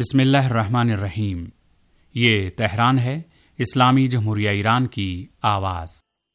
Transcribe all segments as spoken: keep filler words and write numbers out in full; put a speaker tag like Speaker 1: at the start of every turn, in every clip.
Speaker 1: बिस्मिल्लाहिर्रहमानिर्रहीम। ये तेहरान है, इस्लामी जमहूरिया ईरान की आवाज़।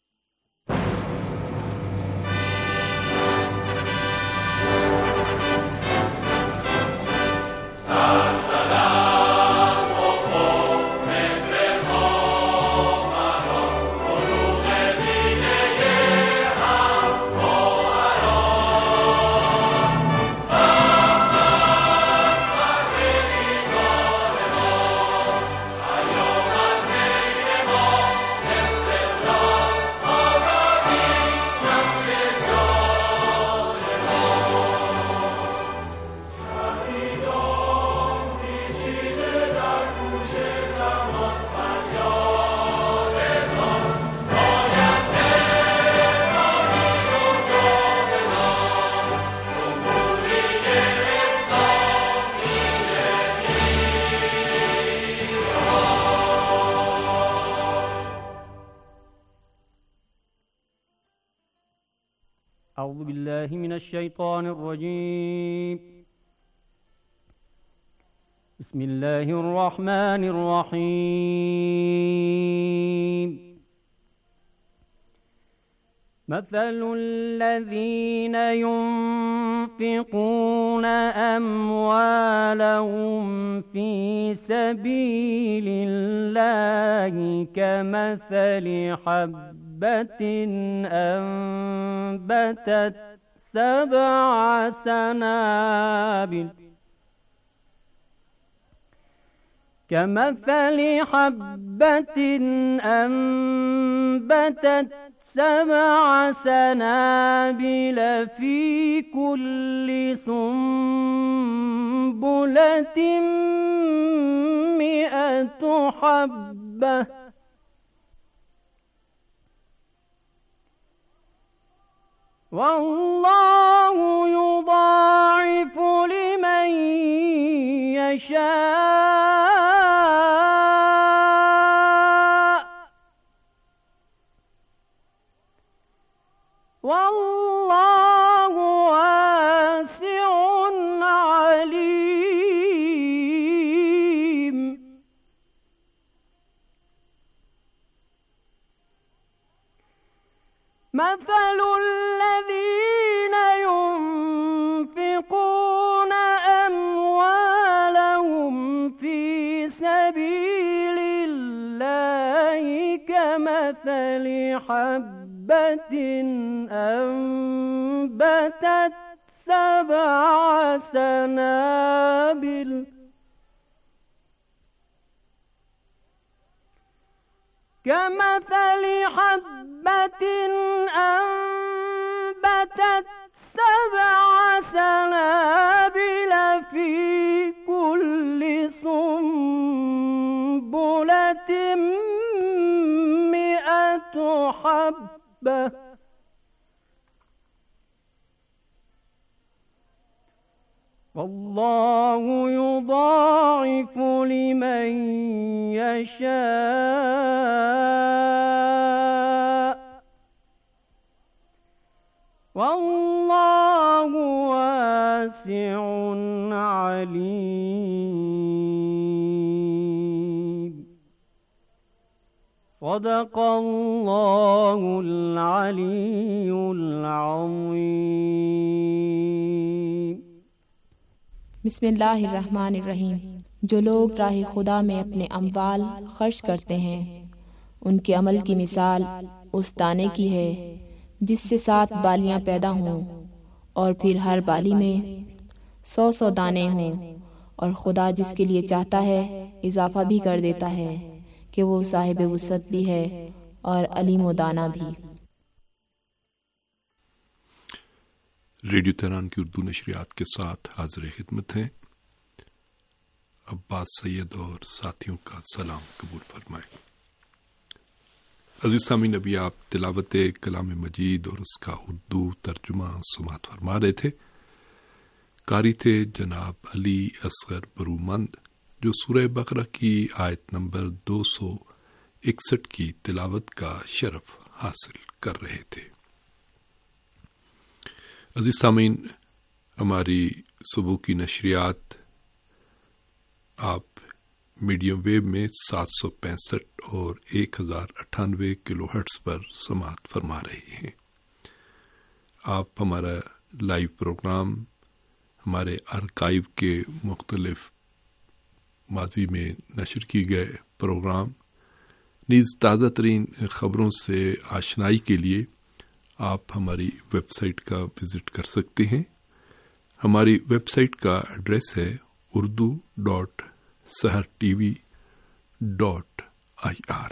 Speaker 2: أعوذ بالله من الشيطان الرجيم بسم الله الرحمن الرحيم مثل الذين ينفقون أموالهم في سبيل الله كمثل حبة أنبتت سبع سنابل كمثل حبة أنبتت سبع سنابل في كل سنبلة مئة حبة والله يضاعف لمن يشاء والله واسع عليم مثل الذين ينفقون أموالهم في سبيل الله كمثل حبة أنبتت سبع سنابل كمثل حبة أنبتت سبع سنابل في كل سنبلة مئة حبة والله يضاعف لمن يشاء والله واسع عليم صدق الله العلي العظيم।
Speaker 3: बिस्मिल्लाहिर्रहमानिर्रहीम। जो लोग राह खुदा में अपने अम्वाल खर्च करते हैं उनके अमल की मिसाल उस दाने की है जिससे सात बालियां पैदा हों और फिर हर बाली में सौ सौ दाने हों, और खुदा जिसके लिए चाहता है इजाफा भी कर देता है कि वो साहिब वुसअत भी है और अलीम व दाना भी।
Speaker 4: रेडियो तेहरान की उर्दू नशरियात के साथ हाजिर खिदमत हैं। अब्बास सैयद और साथियों का सलाम कबूल फरमाएं। अजीज सामीन, अभी आप तिलावत कलाम मजीद और उसका उर्दू तर्जुमा समात फरमा रहे थे। कारी थे जनाब अली असगर बरूमंद, जो सूरह बकरा की आयत नंबर दो सौ इकसठ की तिलावत का शरफ हासिल कर रहे थे। अजीज सामीन, हमारी सुबह की नशरियात آپ میڈیم ویو میں سات سو پینسٹھ اور ایک ہزار اٹھانوے کلو ہرٹز پر سماعت فرما رہے ہیں۔ آپ ہمارا لائیو پروگرام، ہمارے آرکائیو کے مختلف ماضی میں نشر کی گئے پروگرام، نیز تازہ ترین خبروں سے آشنائی کے لیے آپ ہماری ویب سائٹ کا وزٹ کر سکتے ہیں۔ ہماری ویب سائٹ کا ایڈریس ہے Urdu dot Sahar T V dot I R.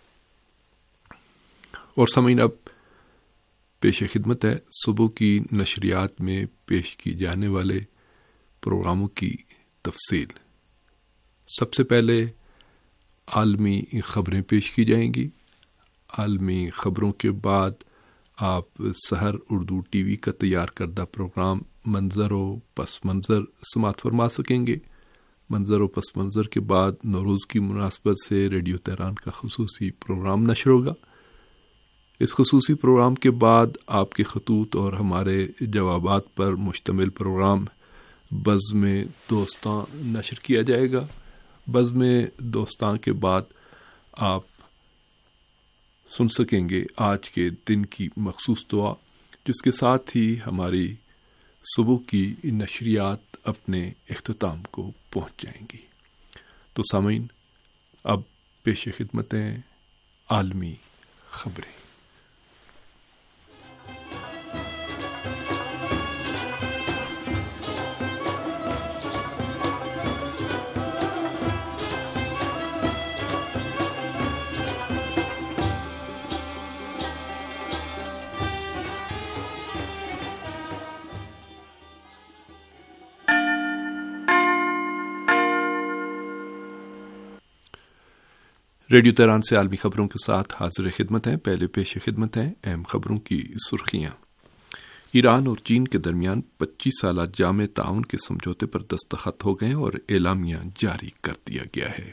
Speaker 4: اور سامعین، اب پیش خدمت ہے صبح کی نشریات میں پیش کی جانے والے پروگراموں کی تفصیل۔ سب سے پہلے عالمی خبریں پیش کی جائیں گی۔ عالمی خبروں کے بعد آپ سحر اردو ٹی وی کا تیار کردہ پروگرام منظر و پس منظر سماعت فرما سکیں گے۔ منظر و پس منظر کے بعد نوروز کی مناسبت سے ریڈیو تہران کا خصوصی پروگرام نشر ہوگا۔ اس خصوصی پروگرام کے بعد آپ کے خطوط اور ہمارے جوابات پر مشتمل پروگرام بزم دوستاں نشر کیا جائے گا۔ بزم دوستاں کے بعد آپ سن سکیں گے آج کے دن کی مخصوص دعا، جس کے ساتھ ہی ہماری صبح کی نشریات اپنے اختتام کو پہنچ جائیں گی۔ تو سامعین، اب پیش خدمت ہیں عالمی خبریں۔ ریڈیو تہران سے عالمی خبروں کے ساتھ حاضر خدمت ہیں۔ پہلے پیش خدمت ہیں اہم خبروں کی سرخیاں۔ ایران اور چین کے درمیان پچیس سالہ جامع تعاون کے سمجھوتے پر دستخط ہو گئے اور اعلامیہ جاری کر دیا گیا ہے۔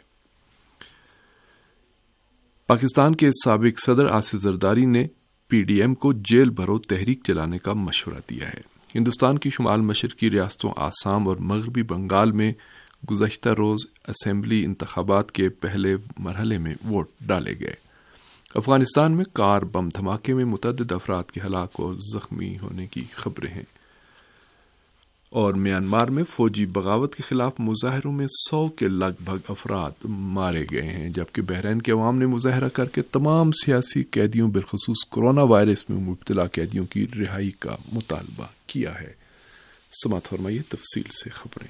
Speaker 4: پاکستان کے سابق صدر آصف زرداری نے پی ڈی ایم کو جیل بھرو تحریک چلانے کا مشورہ دیا ہے۔ ہندوستان کی شمال مشرقی ریاستوں آسام اور مغربی بنگال میں گزشتہ روز اسمبلی انتخابات کے پہلے مرحلے میں ووٹ ڈالے گئے۔ افغانستان میں کار بم دھماکے میں متعدد افراد کے ہلاک اور زخمی ہونے کی خبریں ہیں، اور میانمار میں فوجی بغاوت کے خلاف مظاہروں میں سو کے لگ بھگ افراد مارے گئے ہیں، جبکہ بحرین کے عوام نے مظاہرہ کر کے تمام سیاسی قیدیوں بالخصوص کورونا وائرس میں مبتلا قیدیوں کی رہائی کا مطالبہ کیا ہے۔ سماعت فرمائیے تفصیل سے خبریں۔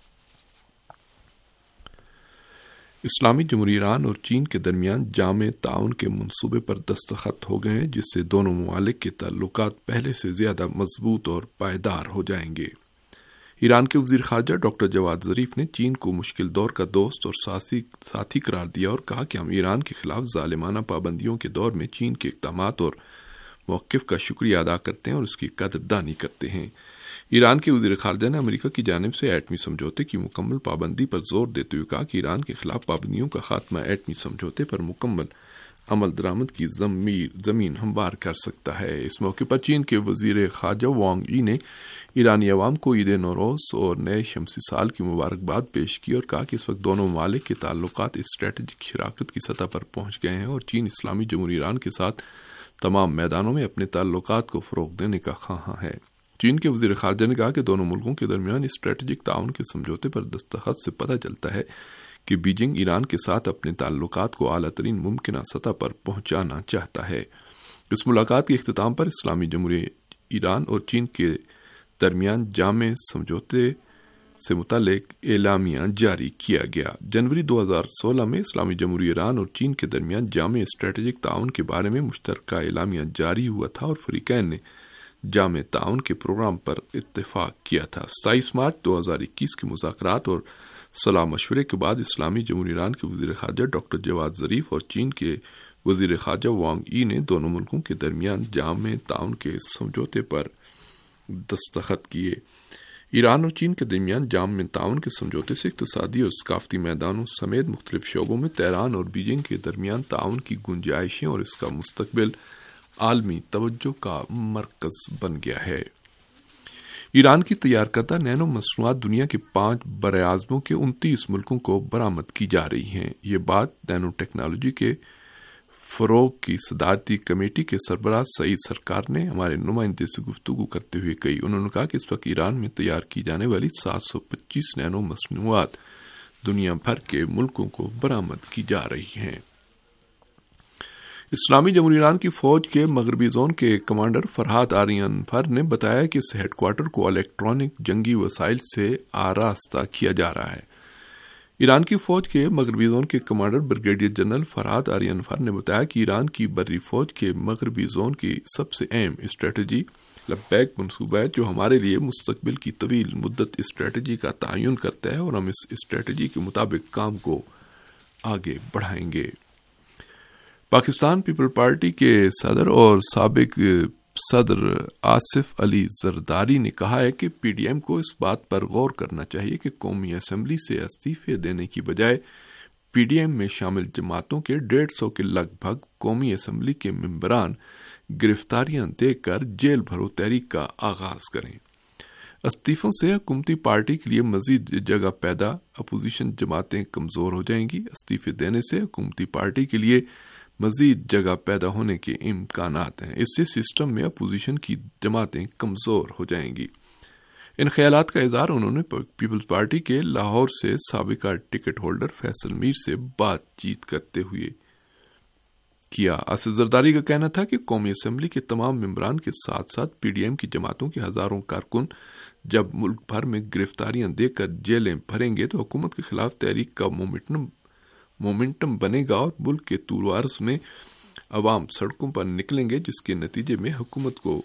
Speaker 4: اسلامی جمہوریہ ایران اور چین کے درمیان جامع تعاون کے منصوبے پر دستخط ہو گئے ہیں، جس سے دونوں ممالک کے تعلقات پہلے سے زیادہ مضبوط اور پائیدار ہو جائیں گے۔ ایران کے وزیر خارجہ ڈاکٹر جواد ظریف نے چین کو مشکل دور کا دوست اور ساتھی قرار دیا اور کہا کہ ہم ایران کے خلاف ظالمانہ پابندیوں کے دور میں چین کے اقدامات اور موقف کا شکریہ ادا کرتے ہیں اور اس کی قدردانی کرتے ہیں۔ ایران کے وزیر خارجہ نے امریکہ کی جانب سے ایٹمی سمجھوتے کی مکمل پابندی پر زور دیتے ہوئے کہا کہ ایران کے خلاف پابندیوں کا خاتمہ ایٹمی سمجھوتے پر مکمل عمل درآمد کی زمین ہموار کر سکتا ہے۔ اس موقع پر چین کے وزیر خارجہ وانگ ای نے ایرانی عوام کو عید نوروز اور نئے شمسی سال کی مبارکباد پیش کی اور کہا کہ اس وقت دونوں ممالک کے تعلقات اسٹریٹجک شراکت کی سطح پر پہنچ گئے ہیں اور چین اسلامی جمہوریہ ایران کے ساتھ تمام میدانوں میں اپنے تعلقات کو فروغ دینے کا خواہاں ہے۔ چین کے وزیر خارجہ نے کہا کہ دونوں ملکوں کے درمیان اسٹریٹجک تعاون کے سمجھوتے پر دستخط سے پتہ چلتا ہے کہ بیجنگ ایران کے ساتھ اپنے تعلقات کو اعلیٰ ترین ممکنہ سطح پر پہنچانا چاہتا ہے۔ اس ملاقات کے اختتام پر اسلامی جمہوریہ ایران اور چین کے درمیان جامع سمجھوتے سے متعلق اعلامیہ جاری کیا گیا۔ جنوری دو ہزار سولہ میں اسلامی جمہوریہ ایران اور چین کے درمیان جامع اسٹریٹجک تعاون کے بارے میں مشترکہ اعلامیہ جاری ہوا تھا اور فریقین نے جامع تعاون کے پروگرام پر اتفاق کیا تھا۔ ستائیس مارچ دو ہزار اکیس کے مذاکرات اور صلاح مشورے کے بعد اسلامی جمہوریہ ایران کے وزیر خارجہ ڈاکٹر جواد ظریف اور چین کے وزیر خارجہ وانگ ای نے دونوں ملکوں کے درمیان جامع تعاون کے سمجھوتے پر دستخط کیے۔ ایران اور چین کے درمیان جامع تعاون کے سمجھوتے سے اقتصادی اور ثقافتی میدانوں سمیت مختلف شعبوں میں تہران اور بیجنگ کے درمیان تعاون کی گنجائشیں اور اس کا مستقبل عالمی توجہ کا مرکز بن گیا ہے۔ ایران کی تیار کردہ نینو مصنوعات دنیا کے پانچ براعظموں کے انتیس ملکوں کو برآمد کی جا رہی ہیں۔ یہ بات نینو ٹیکنالوجی کے فروغ کی صدارتی کمیٹی کے سربراہ سعید سرکار نے ہمارے نمائندے سے گفتگو کرتے ہوئے کہی۔ انہوں نے کہا کہ اس وقت ایران میں تیار کی جانے والی سات سو پچیس نینو مصنوعات دنیا بھر کے ملکوں کو برآمد کی جا رہی ہیں۔ اسلامی جمہوریہ ایران کی فوج کے مغربی زون کے کمانڈر فرحات آریان فر نے بتایا کہ اس ہیڈ کوارٹر کو الیکٹرانک جنگی وسائل سے آراستہ کیا جا رہا ہے۔ ایران کی فوج کے مغربی زون کے commander brigadier general Farhat Arianfar نے بتایا کہ ایران کی بری فوج کے مغربی زون کی سب سے اہم اسٹریٹجی لبیک منصوبہ ہے، جو ہمارے لیے مستقبل کی طویل مدت اسٹریٹجی کا تعین کرتا ہے، اور ہم اس اسٹریٹجی کے مطابق کام کو آگے بڑھائیں گے۔ پاکستان پیپل پارٹی کے صدر اور سابق صدر آصف علی زرداری نے کہا ہے کہ پی ڈی ایم کو اس بات پر غور کرنا چاہیے کہ قومی اسمبلی سے استعفے دینے کی بجائے پی ڈی ایم میں شامل جماعتوں کے ڈیڑھ سو کے لگ بھگ قومی اسمبلی کے ممبران گرفتاریاں دے کر جیل بھرو تحریک کا آغاز کریں۔ استعفوں سے حکومتی پارٹی کے لیے مزید جگہ پیدا، اپوزیشن جماعتیں کمزور ہو جائیں گی۔ استعفے دینے سے حکومتی پارٹی کے لیے مزید جگہ پیدا ہونے کے امکانات ہیں۔ اس سے سسٹم میں اپوزیشن کی جماعتیں کمزور ہو جائیں گی۔ ان خیالات کا اظہار انہوں نے پیپلز پارٹی کے لاہور سے سابقہ ٹکٹ ہولڈر فیصل میر سے بات چیت کرتے ہوئے کیا۔ آصف زرداری کا کہنا تھا کہ قومی اسمبلی کے تمام ممبران کے ساتھ ساتھ پی ڈی ایم کی جماعتوں کے ہزاروں کارکن جب ملک بھر میں گرفتاریاں دے کر جیلیں بھریں گے تو حکومت کے خلاف تحریک کا مومنٹم مومنٹم بنے گا، اور ملک کے طول و عرض میں عوام سڑکوں پر نکلیں گے، جس کے نتیجے میں حکومت کو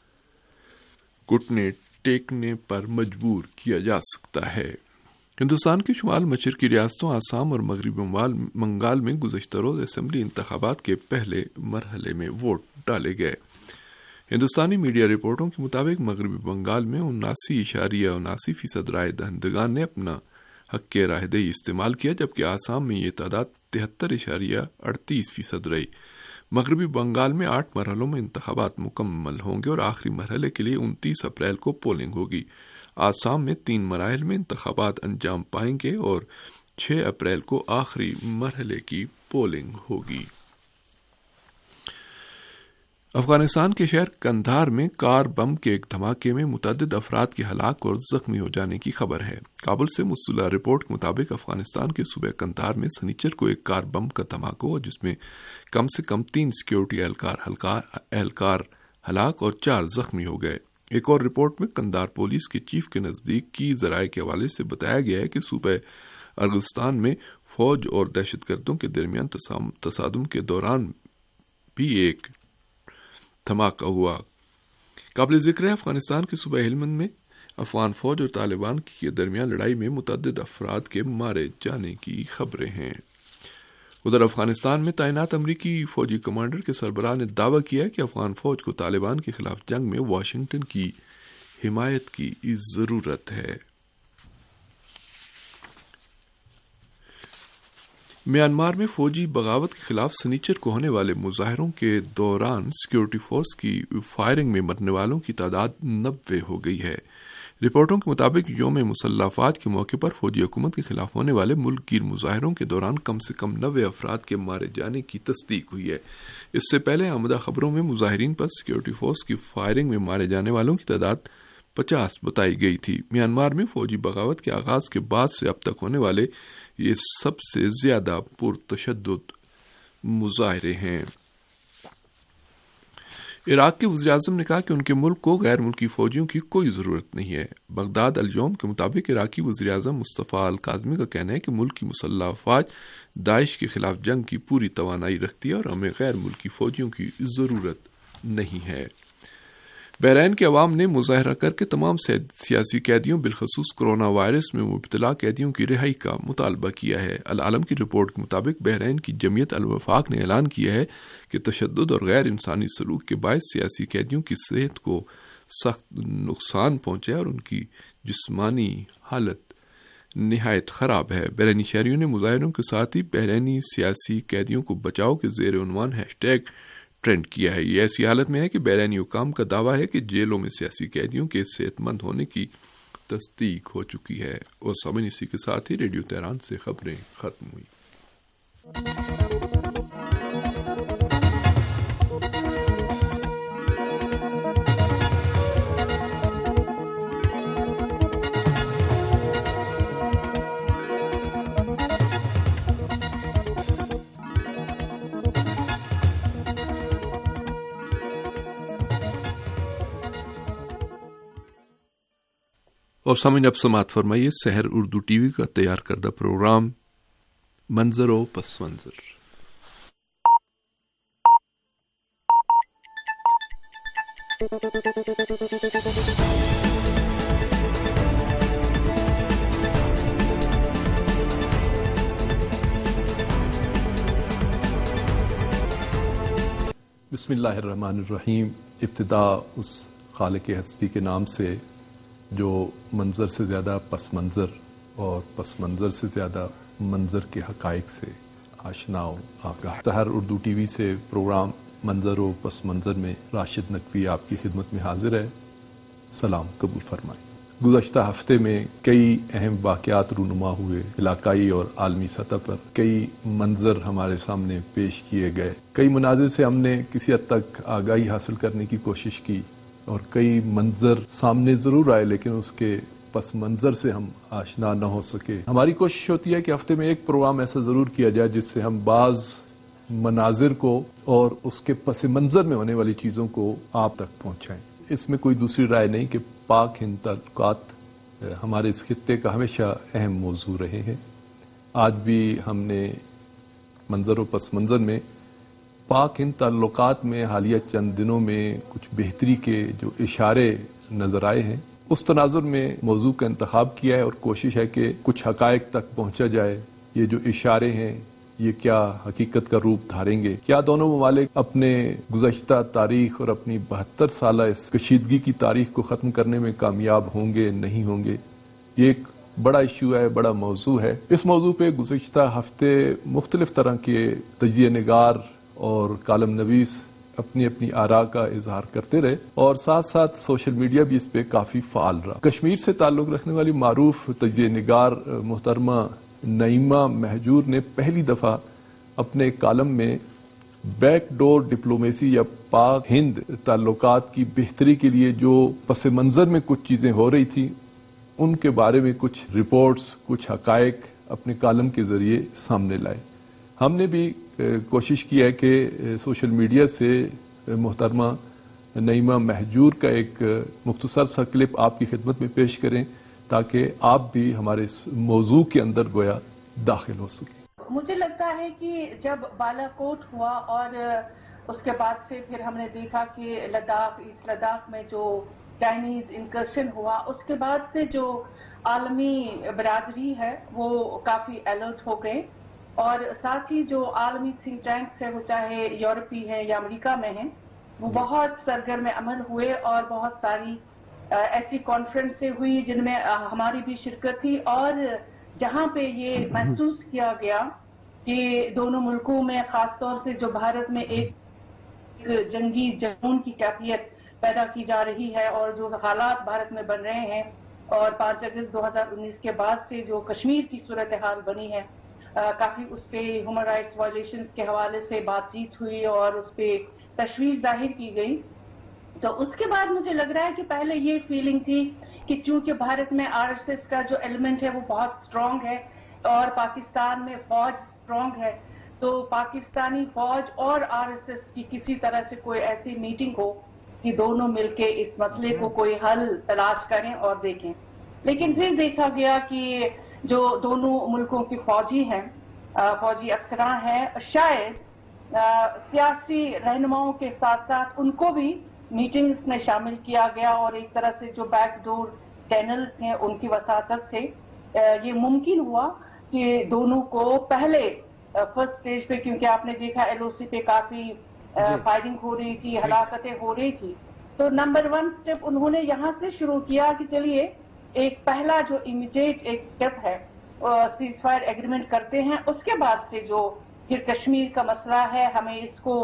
Speaker 4: گھٹنے ٹیکنے پر مجبور کیا جا سکتا ہے۔ ہندوستان کے شمال مشرقی ریاستوں آسام اور مغربی بنگال میں گزشتہ روز اسمبلی انتخابات کے پہلے مرحلے میں ووٹ ڈالے گئے۔ ہندوستانی میڈیا رپورٹوں کے مطابق مغربی بنگال میں اناسی اشاریہ اناسی فیصد رائے دہندگان نے اپنا حق کے رائے دہی استعمال کیا، جبکہ آسام میں یہ تعداد تہتر اشاریہ اڑتیس فیصد رہی۔ مغربی بنگال میں آٹھ مرحلوں میں انتخابات مکمل ہوں گے اور آخری مرحلے کے لیے انتیس اپریل کو پولنگ ہوگی۔ آسام میں تین مراحل میں انتخابات انجام پائیں گے اور چھ اپریل کو آخری مرحلے کی پولنگ ہوگی۔ افغانستان کے شہر قندھار میں کار بم کے ایک دھماکے میں متعدد افراد کے ہلاک اور زخمی ہو جانے کی خبر ہے۔ کابل سے موصولہ رپورٹ کے مطابق افغانستان کے صوبہ قندھار میں سنیچر کو ایک کار بم کا دھماکہ ہوا، جس میں کم سے کم تین سیکیورٹی اہلکار اہلکار ہلاک اور چار زخمی ہو گئے۔ ایک اور رپورٹ میں قندھار پولیس کے چیف کے نزدیک کی ذرائع کے حوالے سے بتایا گیا ہے کہ صوبہ ارغستان میں فوج اور دہشت گردوں کے درمیان تصادم کے دوران بھی ایک دھماکہ ہوا۔ قابل ذکر ہے افغانستان کے صوبہ ہلمند میں افغان فوج اور طالبان کے درمیان لڑائی میں متعدد افراد کے مارے جانے کی خبریں ہیں۔ ادھر افغانستان میں تعینات امریکی فوجی کمانڈر کے سربراہ نے دعویٰ کیا کہ افغان فوج کو طالبان کے خلاف جنگ میں واشنگٹن کی حمایت کی ضرورت ہے۔ میانمار میں فوجی بغاوت کے خلاف سنیچر کو ہونے والے مظاہروں کے دوران سیکیورٹی فورس کی فائرنگ میں مرنے والوں کی تعداد نبے ہو گئی ہے۔ رپورٹوں کے مطابق یوم مسلح افواج کے موقع پر فوجی حکومت کے خلاف ہونے والے ملک گیر مظاہروں کے دوران کم سے کم نوے افراد کے مارے جانے کی تصدیق ہوئی ہے۔ اس سے پہلے آمدہ خبروں میں مظاہرین پر سیکیورٹی فورس کی فائرنگ میں مارے جانے والوں کی تعداد پچاس بتائی گئی تھی۔ میانمار میں فوجی بغاوت کے آغاز کے بعد سے اب تک ہونے والے یہ سب سے زیادہ پرتشدد مظاہرے ہیں۔ عراق کے وزیراعظم نے کہا کہ ان کے ملک کو غیر ملکی فوجیوں کی کوئی ضرورت نہیں ہے۔ بغداد الیوم کے مطابق عراقی وزیراعظم مصطفیٰ الکاظمی کا کہنا ہے کہ ملک کی مسلح افواج داعش کے خلاف جنگ کی پوری توانائی رکھتی ہے اور ہمیں غیر ملکی فوجیوں کی ضرورت نہیں ہے۔ بحرین کے عوام نے مظاہرہ کر کے تمام سیاسی قیدیوں بالخصوص کرونا وائرس میں مبتلا قیدیوں کی رہائی کا مطالبہ کیا ہے۔ العالم کی رپورٹ کے مطابق بحرین کی جمعیت الوفاق نے اعلان کیا ہے کہ تشدد اور غیر انسانی سلوک کے باعث سیاسی قیدیوں کی صحت کو سخت نقصان پہنچا ہے اور ان کی جسمانی حالت نہایت خراب ہے۔ بحرینی شہریوں نے مظاہروں کے ساتھ ہی بحرینی سیاسی قیدیوں کو بچاؤ کے زیر عنوان ہیش ٹیگ ٹرینڈ کیا ہے۔ یہ ایسی حالت میں ہے کہ بیرونی حکام کا دعویٰ ہے کہ جیلوں میں سیاسی قیدیوں کے صحت مند ہونے کی تصدیق ہو چکی ہے۔ اور سامعین، اسی کے ساتھ ہی ریڈیو تہران سے خبریں ختم ہوئی۔ اور سامعین، اب سماعت فرمائیے سحر اردو ٹی وی کا تیار کردہ پروگرام منظر و پس منظر۔ بسم اللہ الرحمن الرحیم۔ ابتدا اس خالق ہستی کے نام سے جو منظر سے زیادہ پس منظر اور پس منظر سے زیادہ منظر کے حقائق سے آشنا و آگاہ۔ سحر اردو ٹی وی سے پروگرام منظر و پس منظر میں راشد نقوی آپ کی خدمت میں حاضر ہے۔ سلام قبول فرمائیں۔ گزشتہ ہفتے میں کئی اہم واقعات رونما ہوئے، علاقائی اور عالمی سطح پر کئی منظر ہمارے سامنے پیش کیے گئے۔ کئی مناظر سے ہم نے کسی حد تک آگاہی حاصل کرنے کی کوشش کی اور کئی منظر سامنے ضرور آئے، لیکن اس کے پس منظر سے ہم آشنا نہ ہو سکے۔ ہماری کوشش ہوتی ہے کہ ہفتے میں ایک پروگرام ایسا ضرور کیا جائے جس سے ہم بعض مناظر کو اور اس کے پس منظر میں ہونے والی چیزوں کو آپ تک پہنچائیں۔ اس میں کوئی دوسری رائے نہیں کہ پاک ہند تعلقات ہمارے اس خطے کا ہمیشہ اہم موضوع رہے ہیں۔ آج بھی ہم نے منظر و پس منظر میں پاک ہند تعلقات میں حالیہ چند دنوں میں کچھ بہتری کے جو اشارے نظر آئے ہیں، اس تناظر میں موضوع کا انتخاب کیا ہے اور کوشش ہے کہ کچھ حقائق تک پہنچا جائے۔ یہ جو اشارے ہیں یہ کیا حقیقت کا روپ دھاریں گے؟ کیا دونوں ممالک اپنے گزشتہ تاریخ اور اپنی بہتر سالہ اس کشیدگی کی تاریخ کو ختم کرنے میں کامیاب ہوں گے نہیں ہوں گے؟ یہ ایک بڑا ایشو ہے، بڑا موضوع ہے۔ اس موضوع پہ گزشتہ ہفتے مختلف طرح کے تجزیہ نگار اور کالم نویس اپنی اپنی آراء کا اظہار کرتے رہے اور ساتھ ساتھ سوشل میڈیا بھی اس پہ کافی فعال رہا۔ کشمیر سے تعلق رکھنے والی معروف تجزیہ نگار محترمہ نعیمہ مہجور نے پہلی دفعہ اپنے کالم میں بیک ڈور ڈپلومیسی یا پاک ہند تعلقات کی بہتری کے لیے جو پس منظر میں کچھ چیزیں ہو رہی تھیں ان کے بارے میں کچھ رپورٹس، کچھ حقائق اپنے کالم کے ذریعے سامنے لائے۔ ہم نے بھی کوشش کی ہے کہ سوشل میڈیا سے محترمہ نعیمہ مہجور کا ایک مختصر سا کلپ آپ کی خدمت میں پیش کریں تاکہ آپ بھی ہمارے اس موضوع کے اندر گویا داخل ہو سکیں۔
Speaker 5: مجھے لگتا ہے کہ جب بالا کوٹ ہوا اور اس کے بعد سے پھر ہم نے دیکھا کہ لداخ، ایسٹ لداخ میں جو چائنیز انکرشن ہوا، اس کے بعد سے جو عالمی برادری ہے وہ کافی الرٹ ہو گئے اور ساتھ ہی جو عالمی تھنک ٹینکس ہے وہ چاہے یورپی ہیں یا امریکہ میں ہیں وہ بہت سرگرم عمل ہوئے اور بہت ساری ایسی کانفرنسیں ہوئی جن میں ہماری بھی شرکت تھی اور جہاں پہ یہ محسوس کیا گیا کہ دونوں ملکوں میں خاص طور سے جو بھارت میں ایک جنگی جنون کی کیفیت پیدا کی جا رہی ہے اور جو حالات بھارت میں بن رہے ہیں اور پانچ اگست دو ہزار انیس کے بعد سے جو کشمیر کی صورتحال بنی ہے، کافی اس پہ ہیومن رائٹس وائلیشنز کے حوالے سے بات چیت ہوئی اور اس پہ تشویش ظاہر کی گئی۔ تو اس کے بعد مجھے لگ رہا ہے کہ پہلے یہ فیلنگ تھی کہ چونکہ بھارت میں آر ایس ایس کا جو ایلیمنٹ ہے وہ بہت سٹرونگ ہے اور پاکستان میں فوج سٹرونگ ہے، تو پاکستانی فوج اور آر ایس ایس کی کسی طرح سے کوئی ایسی میٹنگ ہو کہ دونوں مل کے اس مسئلے کو کوئی حل تلاش کریں اور دیکھیں۔ لیکن پھر دیکھا گیا کہ جو دونوں ملکوں کی فوجی ہیں، فوجی افسران ہیں، شاید سیاسی رہنماؤں کے ساتھ ساتھ ان کو بھی میٹنگز میں شامل کیا گیا اور ایک طرح سے جو بیک ڈور چینلز ہیں ان کی وساطت سے یہ ممکن ہوا کہ دونوں کو پہلے فرسٹ سٹیج پہ، کیونکہ آپ نے دیکھا ایل او سی پہ کافی فائرنگ ہو رہی تھی، ہلاکتیں ہو رہی تھی، تو نمبر ون سٹیپ انہوں نے یہاں سے شروع کیا کہ چلیے ایک پہلا جو امیڈیٹ ایک سٹیپ ہے سیز فائر ایگریمنٹ کرتے ہیں، اس کے بعد سے جو پھر کشمیر کا مسئلہ ہے ہمیں اس کو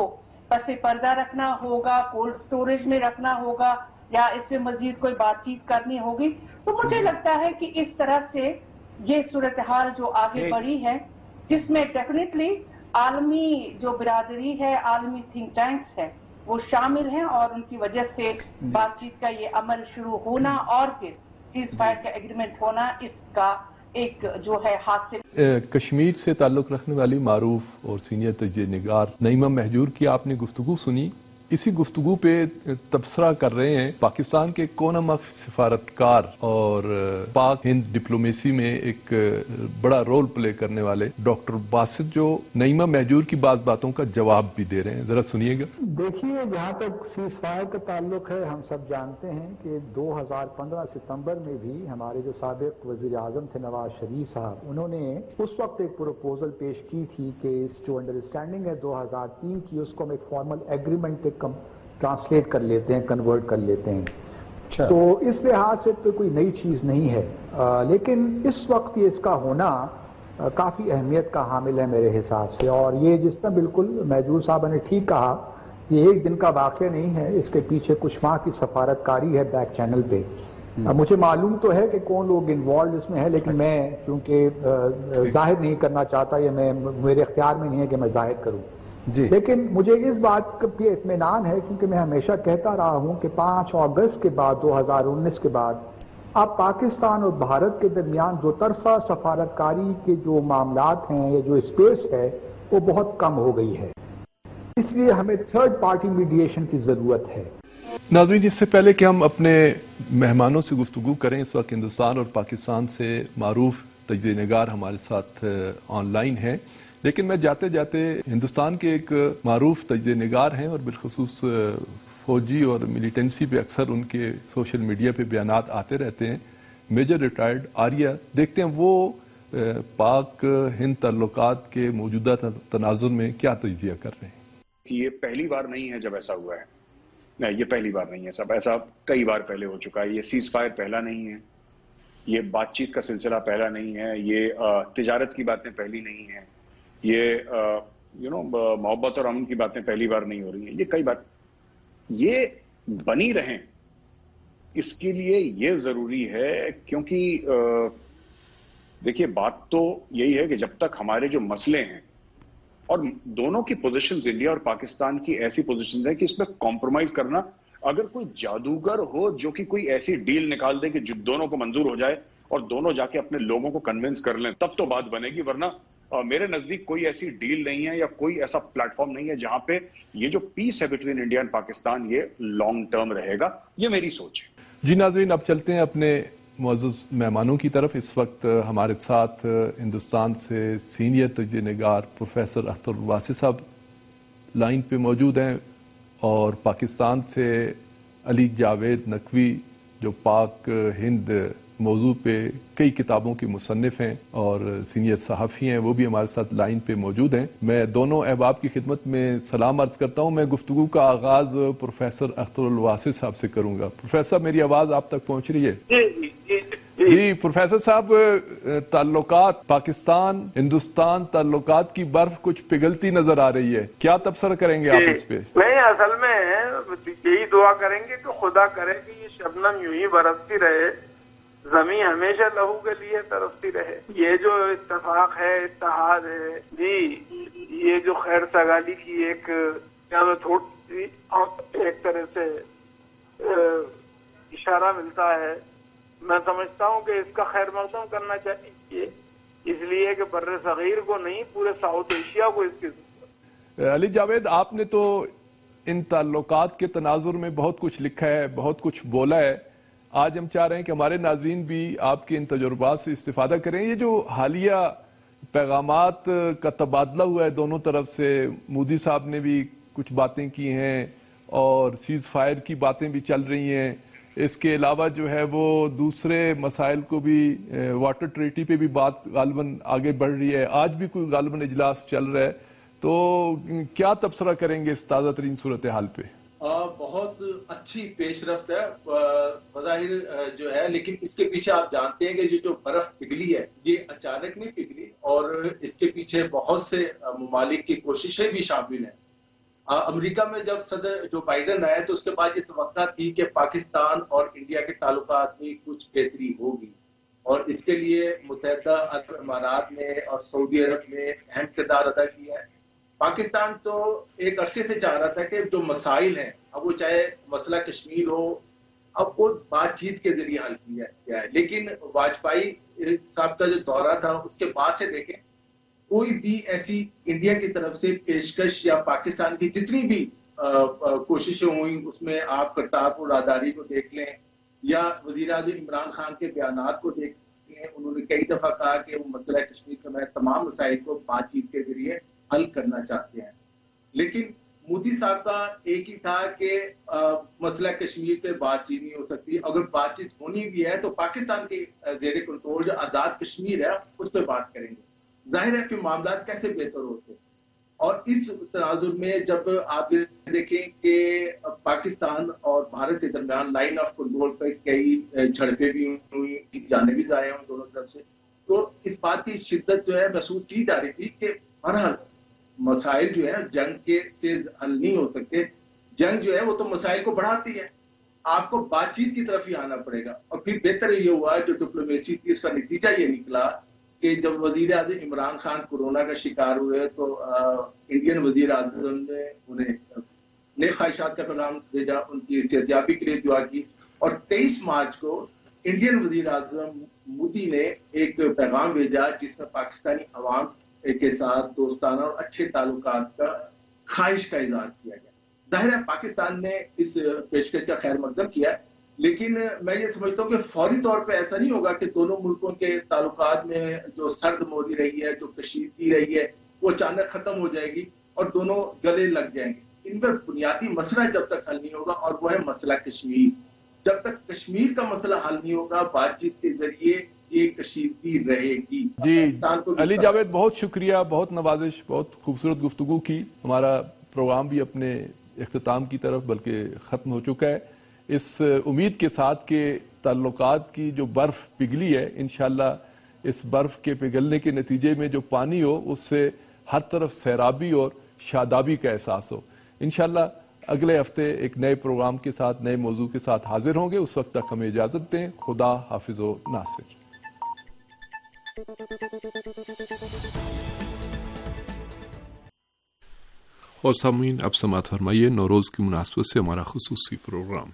Speaker 5: پس پردہ رکھنا ہوگا, کولڈ سٹوریج میں رکھنا ہوگا, یا اس میں مزید کوئی بات چیت کرنی ہوگی. تو مجھے لگتا ہے کہ اس طرح سے یہ صورتحال جو آگے بڑھی ہے, جس میں ڈیفینیٹلی عالمی جو برادری ہے, عالمی تھنک ٹینکس ہے, وہ شامل ہیں, اور ان کی وجہ سے بات چیت کا یہ عمل شروع ہونا اور پھر سیز فائر کا ایگریمنٹ ہونا, اس کا ایک جو ہے حاصل.
Speaker 4: کشمیر سے تعلق رکھنے والی معروف اور سینئر تجزیہ نگار نعیمہ مہجور کی آپ نے گفتگو سنی. اسی گفتگو پہ تبصرہ کر رہے ہیں پاکستان کے کونما سفارتکار اور پاک ہند ڈپلومیسی میں ایک بڑا رول پلے کرنے والے ڈاکٹر باسط, جو نعیمہ مہجور کی بعض باتوں کا جواب بھی دے رہے ہیں. ذرا سنیے گا.
Speaker 6: دیکھیے, جہاں تک سیز فائر کا تعلق ہے, ہم سب جانتے ہیں کہ دو ہزار پندرہ ستمبر میں بھی ہمارے جو سابق وزیر اعظم تھے نواز شریف صاحب, انہوں نے اس وقت ایک پروپوزل پیش کی تھی کہ اس جو انڈرسٹینڈنگ ہے دو ہزار تین کی, اس کو ہم ایک فارمل ایگریمنٹ پہ ٹرانسلیٹ کر لیتے ہیں, کنورٹ کر لیتے ہیں. تو اس لحاظ سے تو کوئی نئی چیز نہیں ہے, آ, لیکن اس وقت یہ اس کا ہونا آ, کافی اہمیت کا حامل ہے میرے حساب سے. اور یہ جس طرح بالکل مہجور صاحب نے ٹھیک کہا, یہ ایک دن کا واقعہ نہیں ہے, اس کے پیچھے کچھ ماہ کی سفارتکاری ہے بیک چینل پہ. مجھے معلوم تو ہے کہ کون لوگ انوالوڈ اس میں ہے, لیکن میں چونکہ ظاہر نہیں کرنا چاہتا, یہ میں میرے اختیار میں نہیں ہے کہ میں ظاہر کروں. جی. لیکن مجھے اس بات پہ اطمینان ہے, کیونکہ میں ہمیشہ کہتا رہا ہوں کہ پانچ اگست کے بعد دو ہزار انیس کے بعد اب پاکستان اور بھارت کے درمیان دو طرفہ سفارتکاری کے جو معاملات ہیں یا جو اسپیس ہے وہ بہت کم ہو گئی ہے. اس لیے ہمیں تھرڈ پارٹی میڈیشن کی ضرورت ہے.
Speaker 4: ناظرین, جس سے پہلے کہ ہم اپنے مہمانوں سے گفتگو کریں, اس وقت ہندوستان اور پاکستان سے معروف تجزیہ نگار ہمارے ساتھ آن لائن ہیں, لیکن میں جاتے جاتے ہندوستان کے ایک معروف تجزیہ نگار ہیں اور بالخصوص فوجی اور ملیٹنسی پہ اکثر ان کے سوشل میڈیا پہ بیانات آتے رہتے ہیں, میجر ریٹائرڈ آریہ. دیکھتے ہیں وہ پاک ہند تعلقات کے موجودہ تناظر میں کیا تجزیہ کر رہے ہیں.
Speaker 7: یہ پہلی بار نہیں ہے جب ایسا ہوا ہے, نہیں یہ پہلی بار نہیں ہے, سب ایسا کئی بار پہلے ہو چکا ہے. یہ سیز فائر پہلا نہیں ہے, یہ بات چیت کا سلسلہ پہلا نہیں ہے, یہ تجارت کی باتیں پہلی نہیں ہیں, یہ یو نو محبت اور امن کی باتیں پہلی بار نہیں ہو رہی ہیں. یہ کئی بار یہ بنی رہیں, اس کے لیے یہ ضروری ہے, کیونکہ دیکھیے بات تو یہی ہے کہ جب تک ہمارے جو مسئلے ہیں, اور دونوں کی پوزیشنز انڈیا اور پاکستان کی ایسی پوزیشنز ہیں کہ اس میں کمپرومائز کرنا, اگر کوئی جادوگر ہو جو کہ کوئی ایسی ڈیل نکال دے کہ دونوں کو منظور ہو جائے اور دونوں جا کے اپنے لوگوں کو کنونس کر لیں, تب تو بات بنے گی. ورنہ میرے نزدیک کوئی ایسی ڈیل نہیں ہے یا کوئی ایسا پلیٹ فارم نہیں ہے جہاں پہ یہ جو پیس ہے بٹوین انڈیا اینڈ پاکستان یہ لانگ ٹرم رہے گا. یہ میری سوچ ہے.
Speaker 4: جی ناظرین, اب چلتے ہیں اپنے معزز مہمانوں کی طرف. اس وقت ہمارے ساتھ ہندوستان سے سینئر تجزیہ نگار پروفیسر اختر الواسط صاحب لائن پہ موجود ہیں, اور پاکستان سے علی جاوید نقوی جو پاک ہند موضوع پہ کئی کتابوں کے مصنف ہیں اور سینئر صحافی ہیں, وہ بھی ہمارے ساتھ لائن پہ موجود ہیں. میں دونوں احباب کی خدمت میں سلام عرض کرتا ہوں. میں گفتگو کا آغاز پروفیسر اختر الواسط صاحب سے کروں گا. پروفیسر, میری آواز آپ تک پہنچ رہی ہے؟
Speaker 8: جی جی
Speaker 4: جی پروفیسر صاحب, تعلقات پاکستان ہندوستان تعلقات کی برف کچھ پگھلتی نظر آ رہی ہے, کیا تبصرہ کریں گے آپ اس پہ؟
Speaker 8: نہیں, اصل میں یہی دعا کریں گے کہ خدا کرے کہ یہ شبنم یوں ہی برستی رہے, زمین ہمیشہ لہو کے لیے ترستی رہے. یہ جو اتفاق ہے, اتحاد ہے, جی یہ جو خیر سگالی کی ایک تھوڑی ایک طرح سے اشارہ ملتا ہے, میں سمجھتا ہوں کہ اس کا خیر مقدم کرنا چاہیے, اس لیے کہ بر صغیر کو نہیں پورے ساؤتھ ایشیا کو اس کی ضرورت.
Speaker 4: علی جاوید, آپ نے تو ان تعلقات کے تناظر میں بہت کچھ لکھا ہے, بہت کچھ بولا ہے. آج ہم چاہ رہے ہیں کہ ہمارے ناظرین بھی آپ کے ان تجربات سے استفادہ کریں. یہ جو حالیہ پیغامات کا تبادلہ ہوا ہے دونوں طرف سے, مودی صاحب نے بھی کچھ باتیں کی ہیں اور سیز فائر کی باتیں بھی چل رہی ہیں, اس کے علاوہ جو ہے وہ دوسرے مسائل کو بھی, واٹر ٹریٹی پہ بھی بات غالباً آگے بڑھ رہی ہے, آج بھی کوئی غالباً اجلاس چل رہا ہے. تو کیا تبصرہ کریں گے اس تازہ ترین صورتحال پہ؟
Speaker 9: بہت اچھی پیش رفت ہے بظاہر جو ہے, لیکن اس کے پیچھے آپ جانتے ہیں کہ جو جو برف پگھلی ہے یہ اچانک نہیں پگھلی, اور اس کے پیچھے بہت سے ممالک کی کوششیں بھی شامل ہیں. امریکہ میں جب صدر جو بائیڈن آئے تو اس کے بعد یہ توقع تھی کہ پاکستان اور انڈیا کے تعلقات میں کچھ بہتری ہوگی، اور اس کے لیے متحدہ عرب امارات نے اور سعودی عرب نے اہم کردار ادا کیا ہے۔ پاکستان تو ایک عرصے سے چاہ رہا تھا کہ جو مسائل ہیں، اب وہ چاہے مسئلہ کشمیر ہو، اب وہ بات چیت کے ذریعے حل کیا گیا ہے، لیکن واجپئی صاحب کا جو دورہ تھا اس کے بعد سے دیکھیں کوئی بھی ایسی انڈیا کی طرف سے پیشکش یا پاکستان کی جتنی بھی کوششیں ہوئی اس میں آپ کرتارپور راہداری کو دیکھ لیں یا وزیر اعظم عمران خان کے بیانات کو دیکھ لیں، انہوں نے کئی دفعہ کہا کہ وہ مسئلہ کشمیر سمیت تمام مسائل کو بات چیت کے ذریعے حل کرنا چاہتے ہیں، لیکن مودی صاحب کا ایک ہی تھا کہ مسئلہ کشمیر پہ بات چیت نہیں ہو سکتی، اگر بات چیت ہونی بھی ہے تو پاکستان کے زیر کنٹرول جو آزاد کشمیر ہے اس پہ بات کریں گے۔ ظاہر ہے کہ معاملات کیسے بہتر ہوتے، اور اس تناظر میں جب آپ دیکھیں کہ پاکستان اور بھارت کے درمیان لائن آف کنٹرول پہ کئی جھڑپیں بھی ہوئی، جانے بھی ضائع ہوئی دونوں طرف سے، تو اس بات کی شدت جو ہے محسوس کی جا رہی تھی کہ بہرحال مسائل جو ہے جنگ کے سے حل نہیں ہو سکتے، جنگ جو ہے وہ تو مسائل کو بڑھاتی ہے، آپ کو بات چیت کی طرف ہی آنا پڑے گا۔ اور پھر بہتر یہ ہوا جو ڈپلومیسی تھی اس کا نتیجہ یہ نکلا کہ جب وزیر اعظم عمران خان کورونا کا شکار ہوئے تو انڈین وزیر اعظم نے انہیں نیک خواہشات کا پیغام بھیجا، ان کی صحتیابی کے لیے دعا کی، اور تیئیس مارچ کو انڈین وزیر اعظم مودی نے ایک پیغام بھیجا جس میں پاکستانی عوام کے ساتھ دوستانہ اور اچھے تعلقات کا خواہش کا اظہار کیا گیا۔ ظاہر ہے پاکستان نے اس پیشکش کا خیر مقدم کیا ہے، لیکن میں یہ سمجھتا ہوں کہ فوری طور پہ ایسا نہیں ہوگا کہ دونوں ملکوں کے تعلقات میں جو سرد موری رہی ہے، جو کشیدگی رہی ہے، وہ اچانک ختم ہو جائے گی اور دونوں گلے لگ جائیں گے۔ ان میں بنیادی مسئلہ جب تک حل نہیں ہوگا، اور وہ ہے مسئلہ کشمیر، جب تک کشمیر کا مسئلہ حل نہیں ہوگا بات چیت کے ذریعے یہ کشیدگی رہے گی۔
Speaker 4: جی علی جاوید، بہت شکریہ، بہت نوازش، بہت خوبصورت گفتگو کی۔ ہمارا پروگرام بھی اپنے اختتام کی طرف بلکہ ختم ہو چکا ہے، اس امید کے ساتھ کہ تعلقات کی جو برف پگھلی ہے انشاءاللہ اس برف کے پگھلنے کے نتیجے میں جو پانی ہو اس سے ہر طرف سیرابی اور شادابی کا احساس ہو۔ انشاءاللہ اگلے ہفتے ایک نئے پروگرام کے ساتھ، نئے موضوع کے ساتھ حاضر ہوں گے۔ اس وقت تک ہمیں اجازت دیں۔ خدا حافظ و ناصر۔ اور سامعین اب سماعت فرمائیے نوروز کی مناسبت سے ہمارا خصوصی پروگرام۔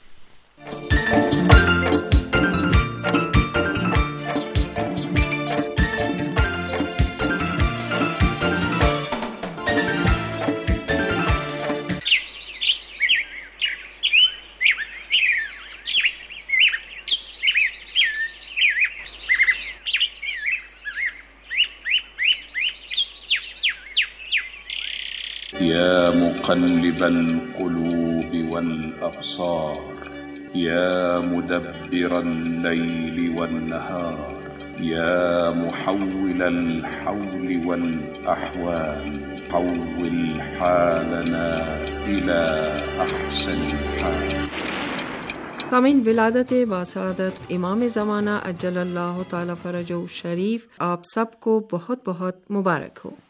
Speaker 10: يا مقلب القلوب والأبصار يا مدبر الليل والنهار يا محول الحول والأحوال حول حالنا إلى أحسن حال۔
Speaker 11: سامعین، ولادت باسعادت امام زمانہ اجل اللہ تعالی فرجہ شریف آپ سب کو بہت بہت مبارک ہو۔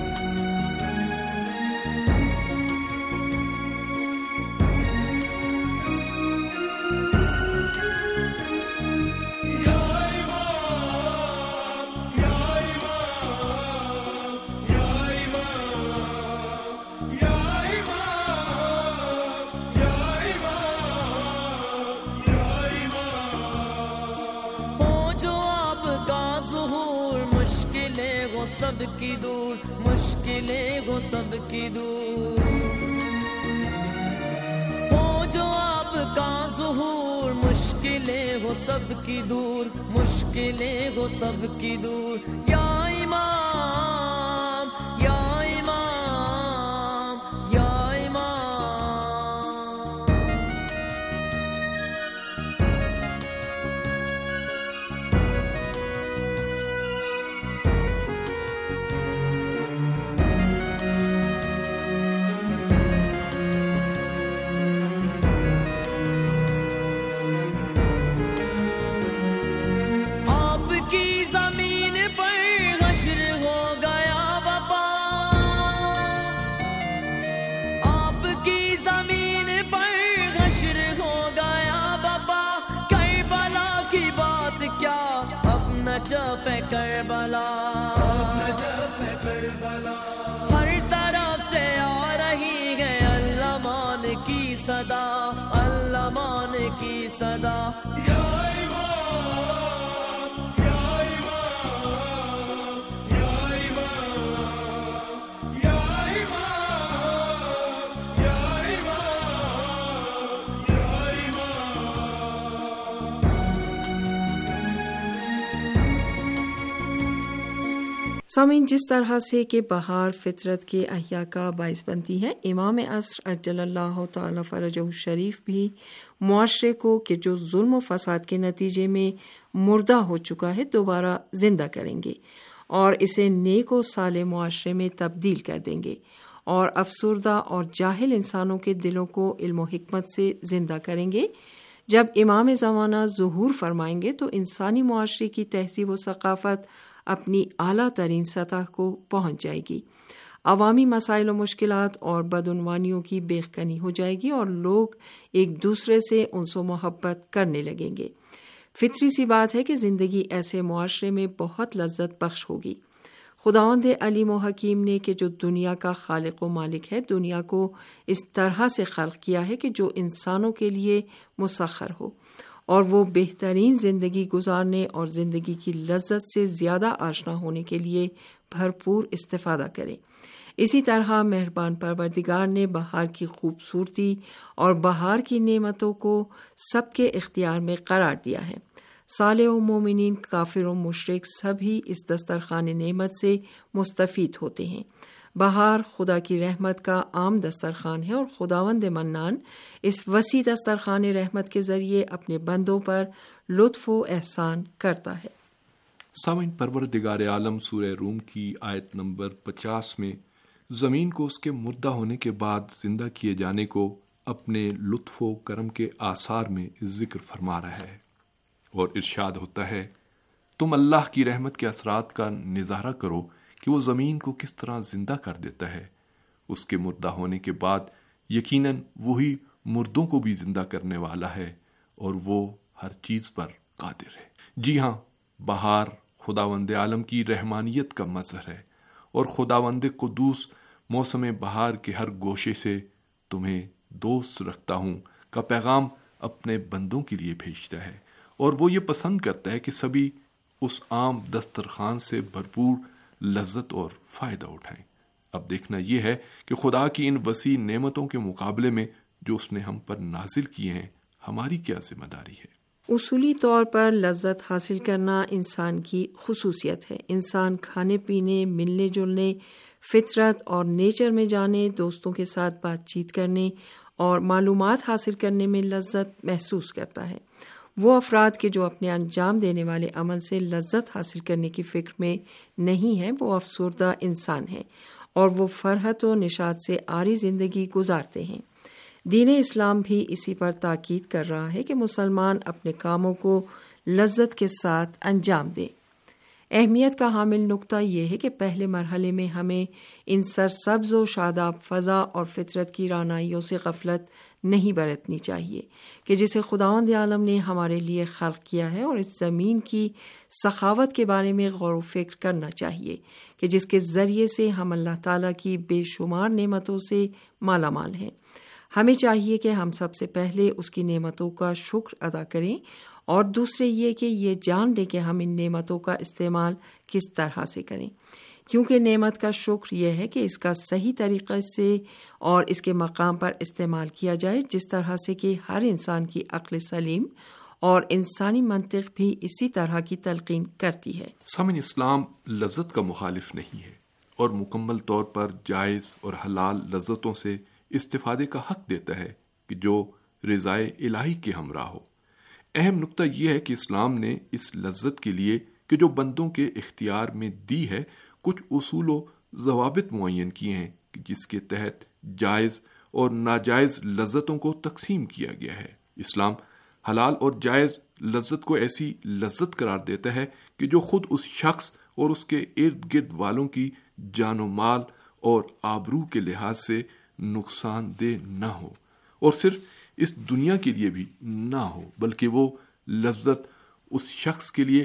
Speaker 12: سب کی دور مشکلیں وہ سب کی دور ہو جو آپ کا ظہور، مشکلیں وہ سب کی دور، مشکلیں وہ سب کی دور۔ یا امام یا امام یا نجف کربلا ہر طرف سے آ رہی ہے علمان کی صدا علمان کی صدا
Speaker 11: سامعین، جس طرح سے کہ بہار فطرت کے احیاء کا باعث بنتی ہے، امام عصر عجل اللہ تعالی فرجہ الشریف بھی معاشرے کو کہ جو ظلم و فساد کے نتیجے میں مردہ ہو چکا ہے دوبارہ زندہ کریں گے اور اسے نیک و صالح معاشرے میں تبدیل کر دیں گے اور افسردہ اور جاہل انسانوں کے دلوں کو علم و حکمت سے زندہ کریں گے۔ جب امام زمانہ ظہور فرمائیں گے تو انسانی معاشرے کی تہذیب و ثقافت اپنی اعلیٰ ترین سطح کو پہنچ جائے گی، عوامی مسائل و مشکلات اور بدعنوانیوں کی بیخکنی ہو جائے گی اور لوگ ایک دوسرے سے انس و محبت کرنے لگیں گے۔ فطری سی بات ہے کہ زندگی ایسے معاشرے میں بہت لذت بخش ہوگی۔ خداوند علیم و حکیم نے کہ جو دنیا کا خالق و مالک ہے، دنیا کو اس طرح سے خلق کیا ہے کہ جو انسانوں کے لیے مسخر ہو اور وہ بہترین زندگی گزارنے اور زندگی کی لذت سے زیادہ آشنا ہونے کے لیے بھرپور استفادہ کرے۔ اسی طرح مہربان پروردگار نے بہار کی خوبصورتی اور بہار کی نعمتوں کو سب کے اختیار میں قرار دیا ہے۔ صالح و مومنین، کافر و مشرک سبھی اس دسترخوان نعمت سے مستفید ہوتے ہیں۔ بہار خدا کی رحمت کا عام دسترخوان ہے اور خداوند منان اس وسیع دسترخوان رحمت کے ذریعے اپنے بندوں پر لطف و احسان کرتا ہے۔
Speaker 4: سامعین، پروردگار عالم سورہ روم کی آیت نمبر پچاس میں زمین کو اس کے مردہ ہونے کے بعد زندہ کیے جانے کو اپنے لطف و کرم کے آثار میں ذکر فرما رہا ہے اور ارشاد ہوتا ہے، تم اللہ کی رحمت کے اثرات کا نظارہ کرو کہ وہ زمین کو کس طرح زندہ کر دیتا ہے۔ اس کے مردہ ہونے کے بعد یقیناً وہی مردوں کو بھی زندہ کرنے والا ہے اور وہ ہر چیز پر قادر ہے۔ جی ہاں، بہار خداوند عالم کی رحمانیت کا مظہر ہے اور خداوند قدوس موسم بہار کے ہر گوشے سے تمہیں دوست رکھتا ہوں کا پیغام اپنے بندوں کے لیے بھیجتا ہے اور وہ یہ پسند کرتا ہے کہ سبھی اس عام دسترخوان سے بھرپور لذت اور فائدہ اٹھائیں۔ اب دیکھنا یہ ہے کہ خدا کی ان وسیع نعمتوں کے مقابلے میں جو اس نے ہم پر نازل کیے ہیں، ہماری کیا ذمہ داری ہے۔
Speaker 11: اصولی طور پر لذت حاصل کرنا انسان کی خصوصیت ہے۔ انسان کھانے پینے، ملنے جلنے، فطرت اور نیچر میں جانے، دوستوں کے ساتھ بات چیت کرنے اور معلومات حاصل کرنے میں لذت محسوس کرتا ہے۔ وہ افراد کے جو اپنے انجام دینے والے عمل سے لذت حاصل کرنے کی فکر میں نہیں ہیں، وہ افسردہ انسان ہیں اور وہ فرحت و نشاط سے عاری زندگی گزارتے ہیں۔ دین اسلام بھی اسی پر تاکید کر رہا ہے کہ مسلمان اپنے کاموں کو لذت کے ساتھ انجام دیں۔ اہمیت کا حامل نقطہ یہ ہے کہ پہلے مرحلے میں ہمیں ان سرسبز و شاداب فضا اور فطرت کی رعنائیوں سے غفلت نہیں برتنی چاہیے کہ جسے خداوند عالم نے ہمارے لیے خلق کیا ہے، اور اس زمین کی سخاوت کے بارے میں غور و فکر کرنا چاہیے کہ جس کے ذریعے سے ہم اللہ تعالیٰ کی بے شمار نعمتوں سے مالا مال ہیں۔ ہمیں چاہیے کہ ہم سب سے پہلے اس کی نعمتوں کا شکر ادا کریں اور دوسرے یہ کہ یہ جان لیں کہ ہم ان نعمتوں کا استعمال کس طرح سے کریں، کیونکہ نعمت کا شکر یہ ہے کہ اس کا صحیح طریقے سے اور اس کے مقام پر استعمال کیا جائے، جس طرح سے کہ ہر انسان کی عقل سلیم اور انسانی منطق بھی اسی طرح کی تلقین کرتی ہے۔
Speaker 4: سامعین، اسلام لذت کا مخالف نہیں ہے اور مکمل طور پر جائز اور حلال لذتوں سے استفادے کا حق دیتا ہے کہ جو رضائے الہی کے ہمراہ ہو۔ اہم نقطہ یہ ہے کہ اسلام نے اس لذت کے لیے کہ جو بندوں کے اختیار میں دی ہے کچھ اصول و ضوابط معین کیے ہیں جس کے تحت جائز اور ناجائز لذتوں کو تقسیم کیا گیا ہے۔ اسلام حلال اور جائز لذت کو ایسی لذت قرار دیتا ہے کہ جو خود اس شخص اور اس کے ارد گرد والوں کی جان و مال اور آبرو کے لحاظ سے نقصان دہ نہ ہو، اور صرف اس دنیا کے لیے بھی نہ ہو، بلکہ وہ لذت اس شخص کے لیے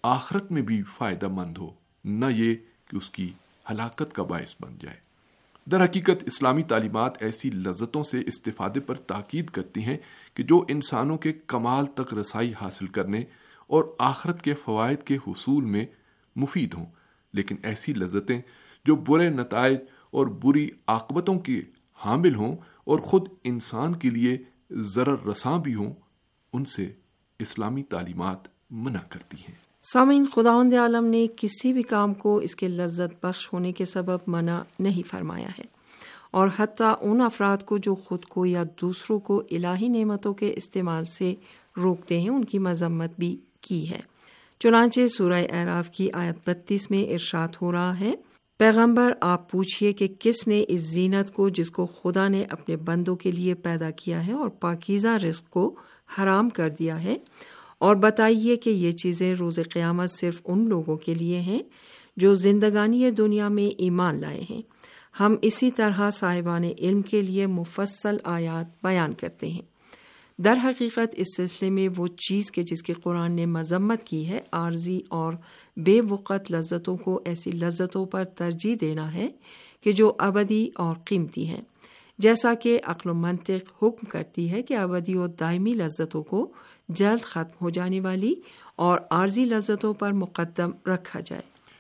Speaker 4: آخرت میں بھی فائدہ مند ہو، نہ یہ کہ اس کی ہلاکت کا باعث بن جائے۔ در حقیقت اسلامی تعلیمات ایسی لذتوں سے استفادے پر تاکید کرتی ہیں کہ جو انسانوں کے کمال تک رسائی حاصل کرنے اور آخرت کے فوائد کے حصول میں مفید ہوں، لیکن ایسی لذتیں جو برے نتائج اور بری عاقبتوں کے حامل ہوں اور خود انسان کے لیے ضرر رساں بھی ہوں، ان سے اسلامی تعلیمات منع کرتی ہیں۔
Speaker 11: سامعین، خداوند عالم نے کسی بھی کام کو اس کے لذت بخش ہونے کے سبب منع نہیں فرمایا ہے، اور حتیٰ ان افراد کو جو خود کو یا دوسروں کو الہی نعمتوں کے استعمال سے روکتے ہیں ان کی مذمت بھی کی ہے۔ چنانچہ سورہ اعراف کی آیت بتیس میں ارشاد ہو رہا ہے، پیغمبر آپ پوچھئے کہ کس نے اس زینت کو جس کو خدا نے اپنے بندوں کے لیے پیدا کیا ہے اور پاکیزہ رزق کو حرام کر دیا ہے، اور بتائیے کہ یہ چیزیں روز قیامت صرف ان لوگوں کے لیے ہیں جو زندگانی دنیا میں ایمان لائے ہیں۔ ہم اسی طرح صاحبان علم کے لیے مفصل آیات بیان کرتے ہیں۔ در حقیقت اس سلسلے میں وہ چیز کہ جس کی قرآن نے مذمت کی ہے، عارضی اور بے وقت لذتوں کو ایسی لذتوں پر ترجیح دینا ہے کہ جو ابدی اور قیمتی ہیں، جیسا کہ عقل و منطق حکم کرتی ہے کہ ابدی اور دائمی لذتوں کو جلد ختم ہو جانے والی اور عارضی لذتوں پر مقدم رکھا جائے۔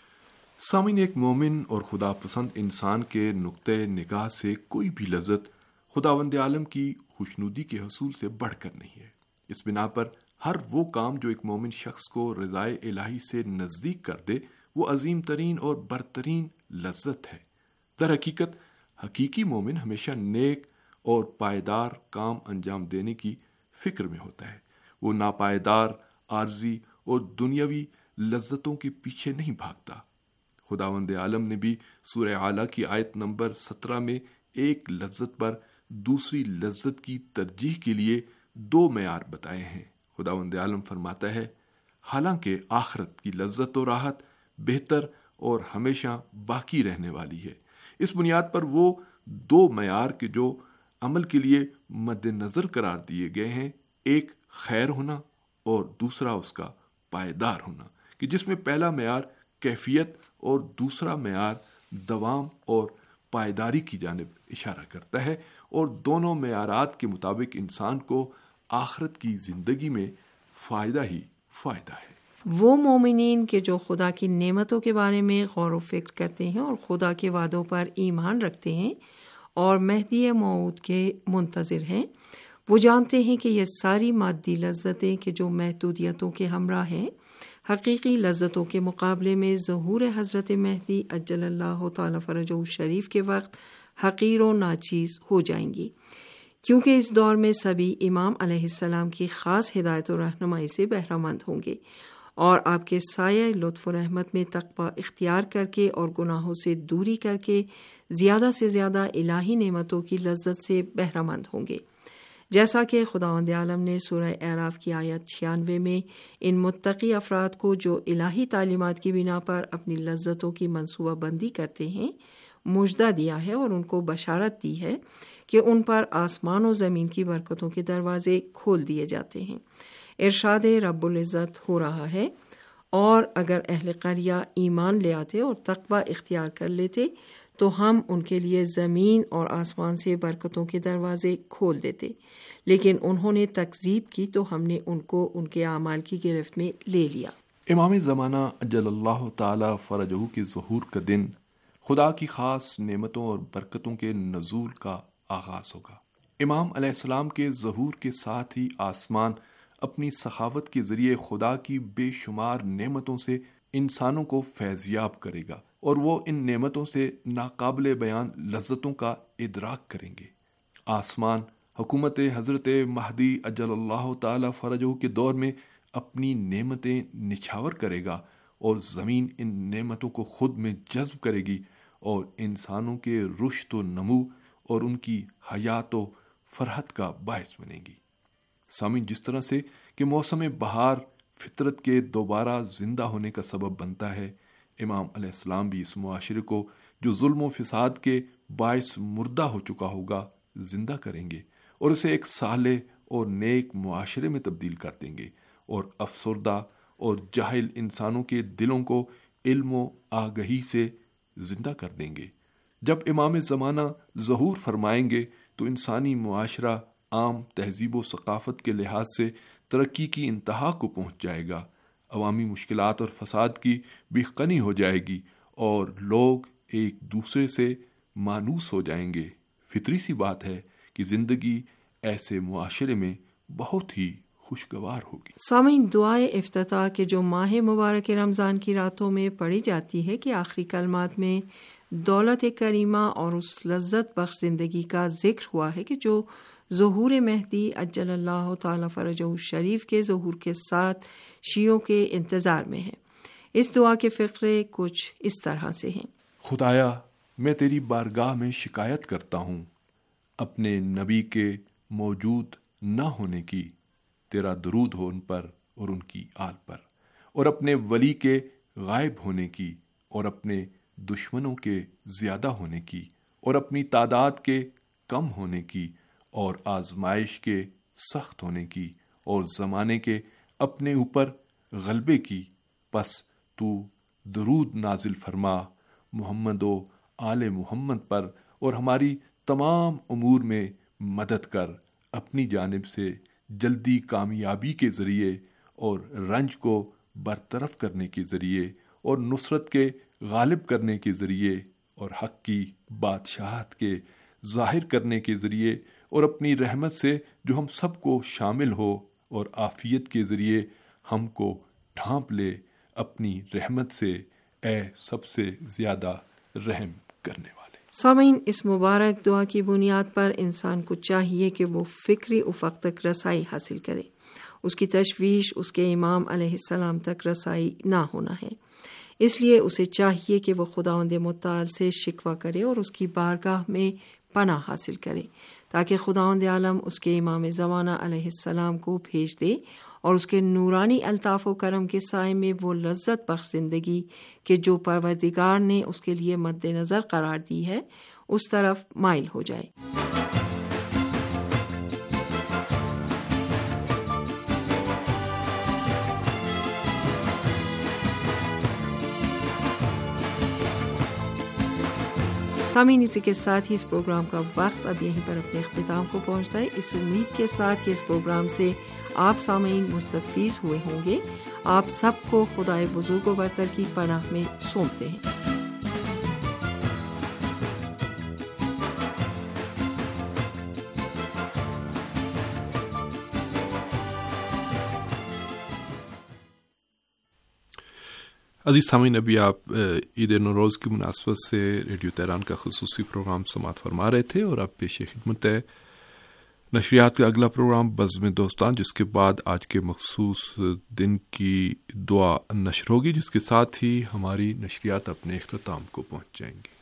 Speaker 4: سامعین، ایک مومن اور خدا پسند انسان کے نقطہ نگاہ سے کوئی بھی لذت خداوند عالم کی خوشنودی کے حصول سے بڑھ کر نہیں ہے۔ اس بنا پر ہر وہ کام جو ایک مومن شخص کو رضائے الہی سے نزدیک کر دے وہ عظیم ترین اور برترین لذت ہے۔ در حقیقت حقیقی مومن ہمیشہ نیک اور پائیدار کام انجام دینے کی فکر میں ہوتا ہے۔ وہ ناپائیدار، عارضی اور دنیاوی لذتوں کے پیچھے نہیں بھاگتا۔ خداوند عالم نے بھی سورہ اعلیٰ کی آیت نمبر سترہ میں ایک لذت پر دوسری لذت کی ترجیح کے لیے دو معیار بتائے ہیں۔ خداوند عالم فرماتا ہے، حالانکہ آخرت کی لذت و راحت بہتر اور ہمیشہ باقی رہنے والی ہے۔ اس بنیاد پر وہ دو معیار کے جو عمل کے لیے مد نظر قرار دیے گئے ہیں، ایک خیر ہونا اور دوسرا اس کا پائیدار ہونا، کہ جس میں پہلا معیار کیفیت اور دوسرا معیار دوام اور پائیداری کی جانب اشارہ کرتا ہے، اور دونوں معیارات کے مطابق انسان کو آخرت کی زندگی میں فائدہ ہی فائدہ ہے۔
Speaker 11: وہ مومنین کہ جو خدا کی نعمتوں کے بارے میں غور و فکر کرتے ہیں اور خدا کے وعدوں پر ایمان رکھتے ہیں اور مہدی موعود کے منتظر ہیں، وہ جانتے ہیں کہ یہ ساری مادی لذتیں کہ جو محدودیتوں کے ہمراہ ہیں، حقیقی لذتوں کے مقابلے میں ظہور حضرت مہدی عجل اللہ تعالی فرجہ الشریف کے وقت حقیر و ناچیز ہو جائیں گی، کیونکہ اس دور میں سبھی امام علیہ السلام کی خاص ہدایت و رہنمائی سے بہرہ مند ہوں گے، اور آپ کے سایہ لطف و رحمت میں تقوی اختیار کر کے اور گناہوں سے دوری کر کے زیادہ سے زیادہ الہی نعمتوں کی لذت سے بہرہ مند ہوں گے، جیسا کہ خداوند عالم نے سورہ اعراف کی آیت چھیانوے میں ان متقی افراد کو جو الہی تعلیمات کی بنا پر اپنی لذتوں کی منصوبہ بندی کرتے ہیں مژدہ دیا ہے، اور ان کو بشارت دی ہے کہ ان پر آسمان و زمین کی برکتوں کے دروازے کھول دیے جاتے ہیں۔ ارشاد رب العزت ہو رہا ہے، اور اگر اہل قریہ ایمان لے آتے اور تقوی اختیار کر لیتے تو ہم ان کے لیے زمین اور آسمان سے برکتوں کے دروازے کھول دیتے، لیکن انہوں نے تکذیب کی تو ہم نے ان کو ان کے اعمال کی گرفت میں لے لیا۔
Speaker 4: امام زمانہ اجل اللہ تعالی فرجہ کے ظہور کا دن خدا کی خاص نعمتوں اور برکتوں کے نزول کا آغاز ہوگا۔ امام علیہ السلام کے ظہور کے ساتھ ہی آسمان اپنی سخاوت کے ذریعے خدا کی بے شمار نعمتوں سے انسانوں کو فیضیاب کرے گا، اور وہ ان نعمتوں سے ناقابل بیان لذتوں کا ادراک کریں گے۔ آسمان حکومت حضرت مہدی اجل اللہ تعالی فرجہ کے دور میں اپنی نعمتیں نچھاور کرے گا، اور زمین ان نعمتوں کو خود میں جذب کرے گی اور انسانوں کے رشد و نمو اور ان کی حیات و فرحت کا باعث بنے گی۔ سامعین، جس طرح سے کہ موسم بہار فطرت کے دوبارہ زندہ ہونے کا سبب بنتا ہے، امام علیہ السلام بھی اس معاشرے کو جو ظلم و فساد کے باعث مردہ ہو چکا ہوگا زندہ کریں گے، اور اسے ایک صالح اور نیک معاشرے میں تبدیل کر دیں گے، اور افسردہ اور جاہل انسانوں کے دلوں کو علم و آگہی سے زندہ کر دیں گے۔ جب امام زمانہ ظہور فرمائیں گے تو انسانی معاشرہ عام تہذیب و ثقافت کے لحاظ سے ترقی کی انتہا کو پہنچ جائے گا، عوامی مشکلات اور فساد کی بھی کنی ہو جائے گی اور لوگ ایک دوسرے سے مانوس ہو جائیں گے۔ فطری سی بات ہے کہ زندگی ایسے معاشرے میں بہت ہی خوشگوار ہوگی۔
Speaker 11: سامعین، دعائے افتتاح کے جو ماہ مبارک رمضان کی راتوں میں پڑھی جاتی ہے کہ آخری کلمات میں دولت کریمہ اور اس لذت بخش زندگی کا ذکر ہوا ہے کہ جو ظہور مہدی عجل اللہ تعالی فرجہ الشریف کے ظہور کے ساتھ شیعوں کے انتظار میں ہے۔ اس دعا کے فقرے کچھ اس طرح سے ہیں۔
Speaker 4: خدایا، میں تیری بارگاہ میں شکایت کرتا ہوں اپنے نبی کے موجود نہ ہونے کی، تیرا درود ہو ان پر اور ان کی آل پر، اور اپنے ولی کے غائب ہونے کی، اور اپنے دشمنوں کے زیادہ ہونے کی، اور اپنی تعداد کے کم ہونے کی، اور آزمائش کے سخت ہونے کی، اور زمانے کے اپنے اوپر غلبے کی۔ پس تو درود نازل فرما محمد و آل محمد پر، اور ہماری تمام امور میں مدد کر، اپنی جانب سے جلدی کامیابی کے ذریعے اور رنج کو برطرف کرنے کے ذریعے اور نصرت کے غالب کرنے کے ذریعے اور حق کی بادشاہت کے ظاہر کرنے کے ذریعے، اور اپنی رحمت سے جو ہم سب کو شامل ہو، اور عافیت کے ذریعے ہم کو ڈھانپ لے اپنی رحمت سے، اے سب سے زیادہ رحم کرنے والے۔
Speaker 11: سامعین، اس مبارک دعا کی بنیاد پر انسان کو چاہیے کہ وہ فکری افق تک رسائی حاصل کرے۔ اس کی تشویش اس کے امام علیہ السلام تک رسائی نہ ہونا ہے، اس لیے اسے چاہیے کہ وہ خداوند متعال سے شکوہ کرے اور اس کی بارگاہ میں پناہ حاصل کرے تاکہ خداوند عالم اس کے امام زمانہ علیہ السلام کو بھیج دے اور اس کے نورانی الطاف و کرم کے سائے میں وہ لذت بخش زندگی کہ جو پروردگار نے اس کے لیے مد نظر قرار دی ہے اس طرف مائل ہو جائے۔ سامعین، اسی کے ساتھ ہی اس پروگرام کا وقت اب یہیں پر اپنے اختتام کو پہنچتا ہے، اس امید کے ساتھ کہ اس پروگرام سے آپ سامعین مستفیض ہوئے ہوں گے۔ آپ سب کو خدائے بزرگ و برتر کی پناہ میں سونپتے ہیں۔
Speaker 4: عزیز سامعین، ابھی آپ عید نوروز کی مناسبت سے ریڈیو تہران کا خصوصی پروگرام سماعت فرما رہے تھے، اور اب پیش خدمت ہے نشریات کا اگلا پروگرام بزم دوستان، جس کے بعد آج کے مخصوص دن کی دعا نشر ہوگی، جس کے ساتھ ہی ہماری نشریات اپنے اختتام کو پہنچ جائیں گی۔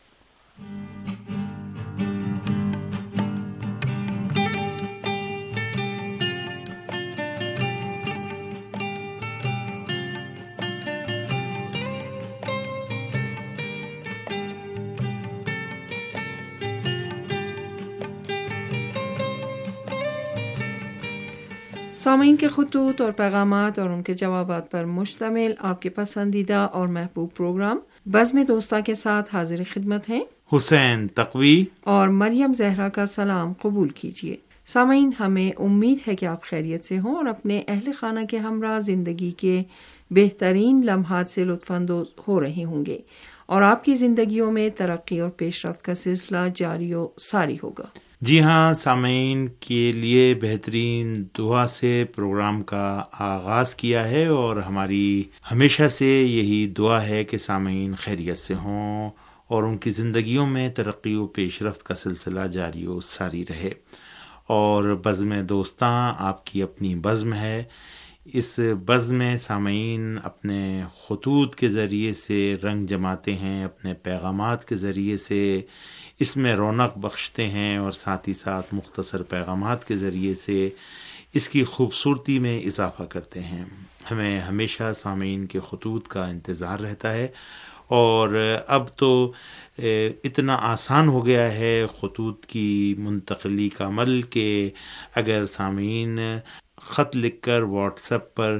Speaker 11: سامعین کے خطوط اور پیغامات اور ان کے جوابات پر مشتمل آپ کے پسندیدہ اور محبوب پروگرام بزم دوستاں کے ساتھ حاضر خدمت ہیں
Speaker 1: حسین تقوی
Speaker 11: اور مریم زہرا کا سلام قبول کیجیے۔ سامعین، ہمیں امید ہے کہ آپ خیریت سے ہوں اور اپنے اہل خانہ کے ہمراہ زندگی کے بہترین لمحات سے لطف اندوز ہو رہے ہوں گے اور آپ کی زندگیوں میں ترقی اور پیش رفت کا سلسلہ جاری و ساری ہوگا۔
Speaker 1: جی ہاں، سامعین کے لیے بہترین دعا سے پروگرام کا آغاز کیا ہے، اور ہماری ہمیشہ سے یہی دعا ہے کہ سامعین خیریت سے ہوں اور ان کی زندگیوں میں ترقی و پیش رفت کا سلسلہ جاری و ساری رہے۔ اور بزم دوستاں آپ کی اپنی بزم ہے، اس بزم میں سامعین اپنے خطوط کے ذریعے سے رنگ جماتے ہیں، اپنے پیغامات کے ذریعے سے اس میں رونق بخشتے ہیں، اور ساتھ ہی ساتھ مختصر پیغامات کے ذریعے سے اس کی خوبصورتی میں اضافہ کرتے ہیں۔ ہمیں ہمیشہ سامعین کے خطوط کا انتظار رہتا ہے، اور اب تو اتنا آسان ہو گیا ہے خطوط کی منتقلی کا عمل کہ اگر سامعین خط لکھ کر واٹس ایپ پر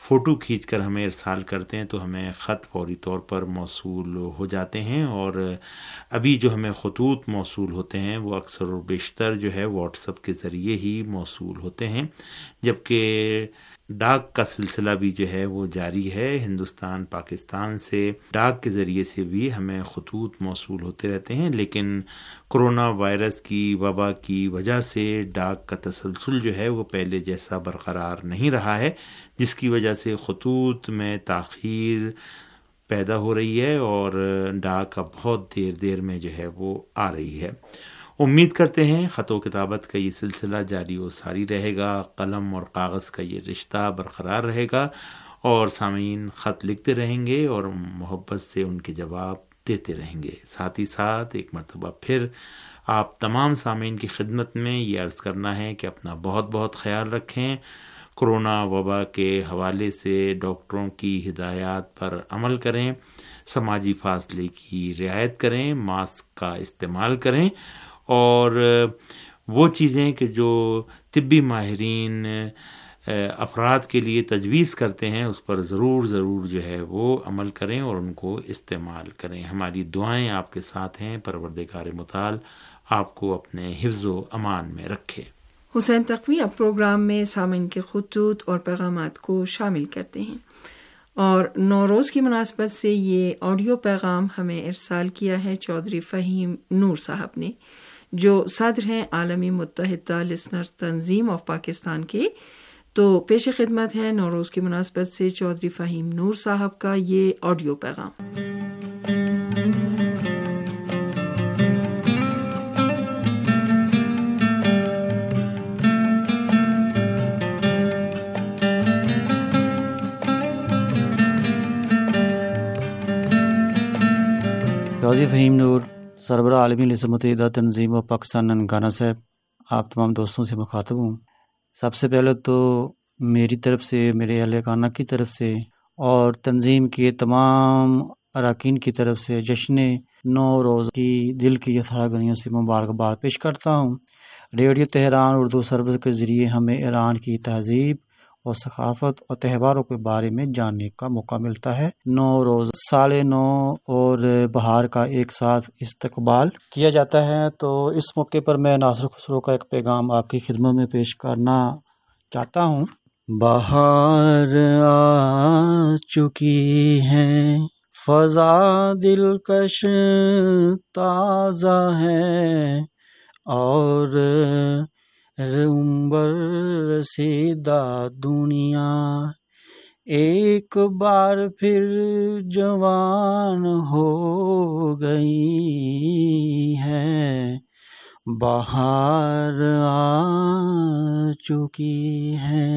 Speaker 1: فوٹو کھینچ کر ہمیں ارسال کرتے ہیں تو ہمیں خط فوری طور پر موصول ہو جاتے ہیں، اور ابھی جو ہمیں خطوط موصول ہوتے ہیں وہ اکثر و بیشتر جو ہے واٹس ایپ کے ذریعے ہی موصول ہوتے ہیں، جبکہ ڈاک کا سلسلہ بھی جو ہے وہ جاری ہے۔ ہندوستان پاکستان سے ڈاک کے ذریعے سے بھی ہمیں خطوط موصول ہوتے رہتے ہیں، لیکن کرونا وائرس کی وبا کی وجہ سے ڈاک کا تسلسل جو ہے وہ پہلے جیسا برقرار نہیں رہا ہے، جس کی وجہ سے خطوط میں تاخیر پیدا ہو رہی ہے اور ڈاک اب بہت دیر دیر میں جو ہے وہ آ رہی ہے۔ امید کرتے ہیں خط و کتابت کا یہ سلسلہ جاری و ساری رہے گا، قلم اور کاغذ کا یہ رشتہ برقرار رہے گا، اور سامعین خط لکھتے رہیں گے اور محبت سے ان کے جواب دیتے رہیں گے۔ ساتھ ہی ساتھ ایک مرتبہ پھر آپ تمام سامعین کی خدمت میں یہ عرض کرنا ہے کہ اپنا بہت بہت خیال رکھیں، کرونا وبا کے حوالے سے ڈاکٹروں کی ہدایات پر عمل کریں، سماجی فاصلے کی رعایت کریں، ماسک کا استعمال کریں، اور وہ چیزیں کہ جو طبی ماہرین افراد کے لیے تجویز کرتے ہیں اس پر ضرور ضرور جو ہے وہ عمل کریں اور ان کو استعمال کریں۔ ہماری دعائیں آپ کے ساتھ ہیں، پروردگار متعال آپ کو اپنے حفظ و امان میں رکھے۔
Speaker 11: حسین تقوی اب پروگرام میں سامعین کے خطوط اور پیغامات کو شامل کرتے ہیں، اور نوروز کی مناسبت سے یہ آڈیو پیغام ہمیں ارسال کیا ہے چودھری فہیم نور صاحب نے، جو صدر ہیں عالمی متحدہ لسنرز تنظیم آف پاکستان کے۔ تو پیش خدمت ہے نوروز کی مناسبت سے چودھری فہیم نور صاحب کا یہ آڈیو پیغام۔
Speaker 13: چودھری فہیم نور، سربراہ عالمی لسنرز متحدہ تنظیم و پاکستان ننکانہ صاحب، آپ تمام دوستوں سے مخاطب ہوں۔ سب سے پہلے تو میری طرف سے، میرے اہل خانہ کی طرف سے اور تنظیم کے تمام اراکین کی طرف سے جشن نوروز کی دل کی یسارگنیوں سے مبارکباد پیش کرتا ہوں۔ ریڈیو تہران اردو سروس کے ذریعے ہمیں ایران کی تہذیب اور ثقافت اور تہواروں کے بارے میں جاننے کا موقع ملتا ہے۔ نوروز سال نو اور بہار کا ایک ساتھ استقبال کیا جاتا ہے، تو اس موقع پر میں ناصر خسرو کا ایک پیغام آپ کی خدمت میں پیش کرنا چاہتا ہوں۔ بہار آ چکی ہے، فضا دلکش تازہ ہے، اور رنبر رسیدہ دنیا ایک بار پھر جوان ہو گئی ہے، بہار آ چکی ہے۔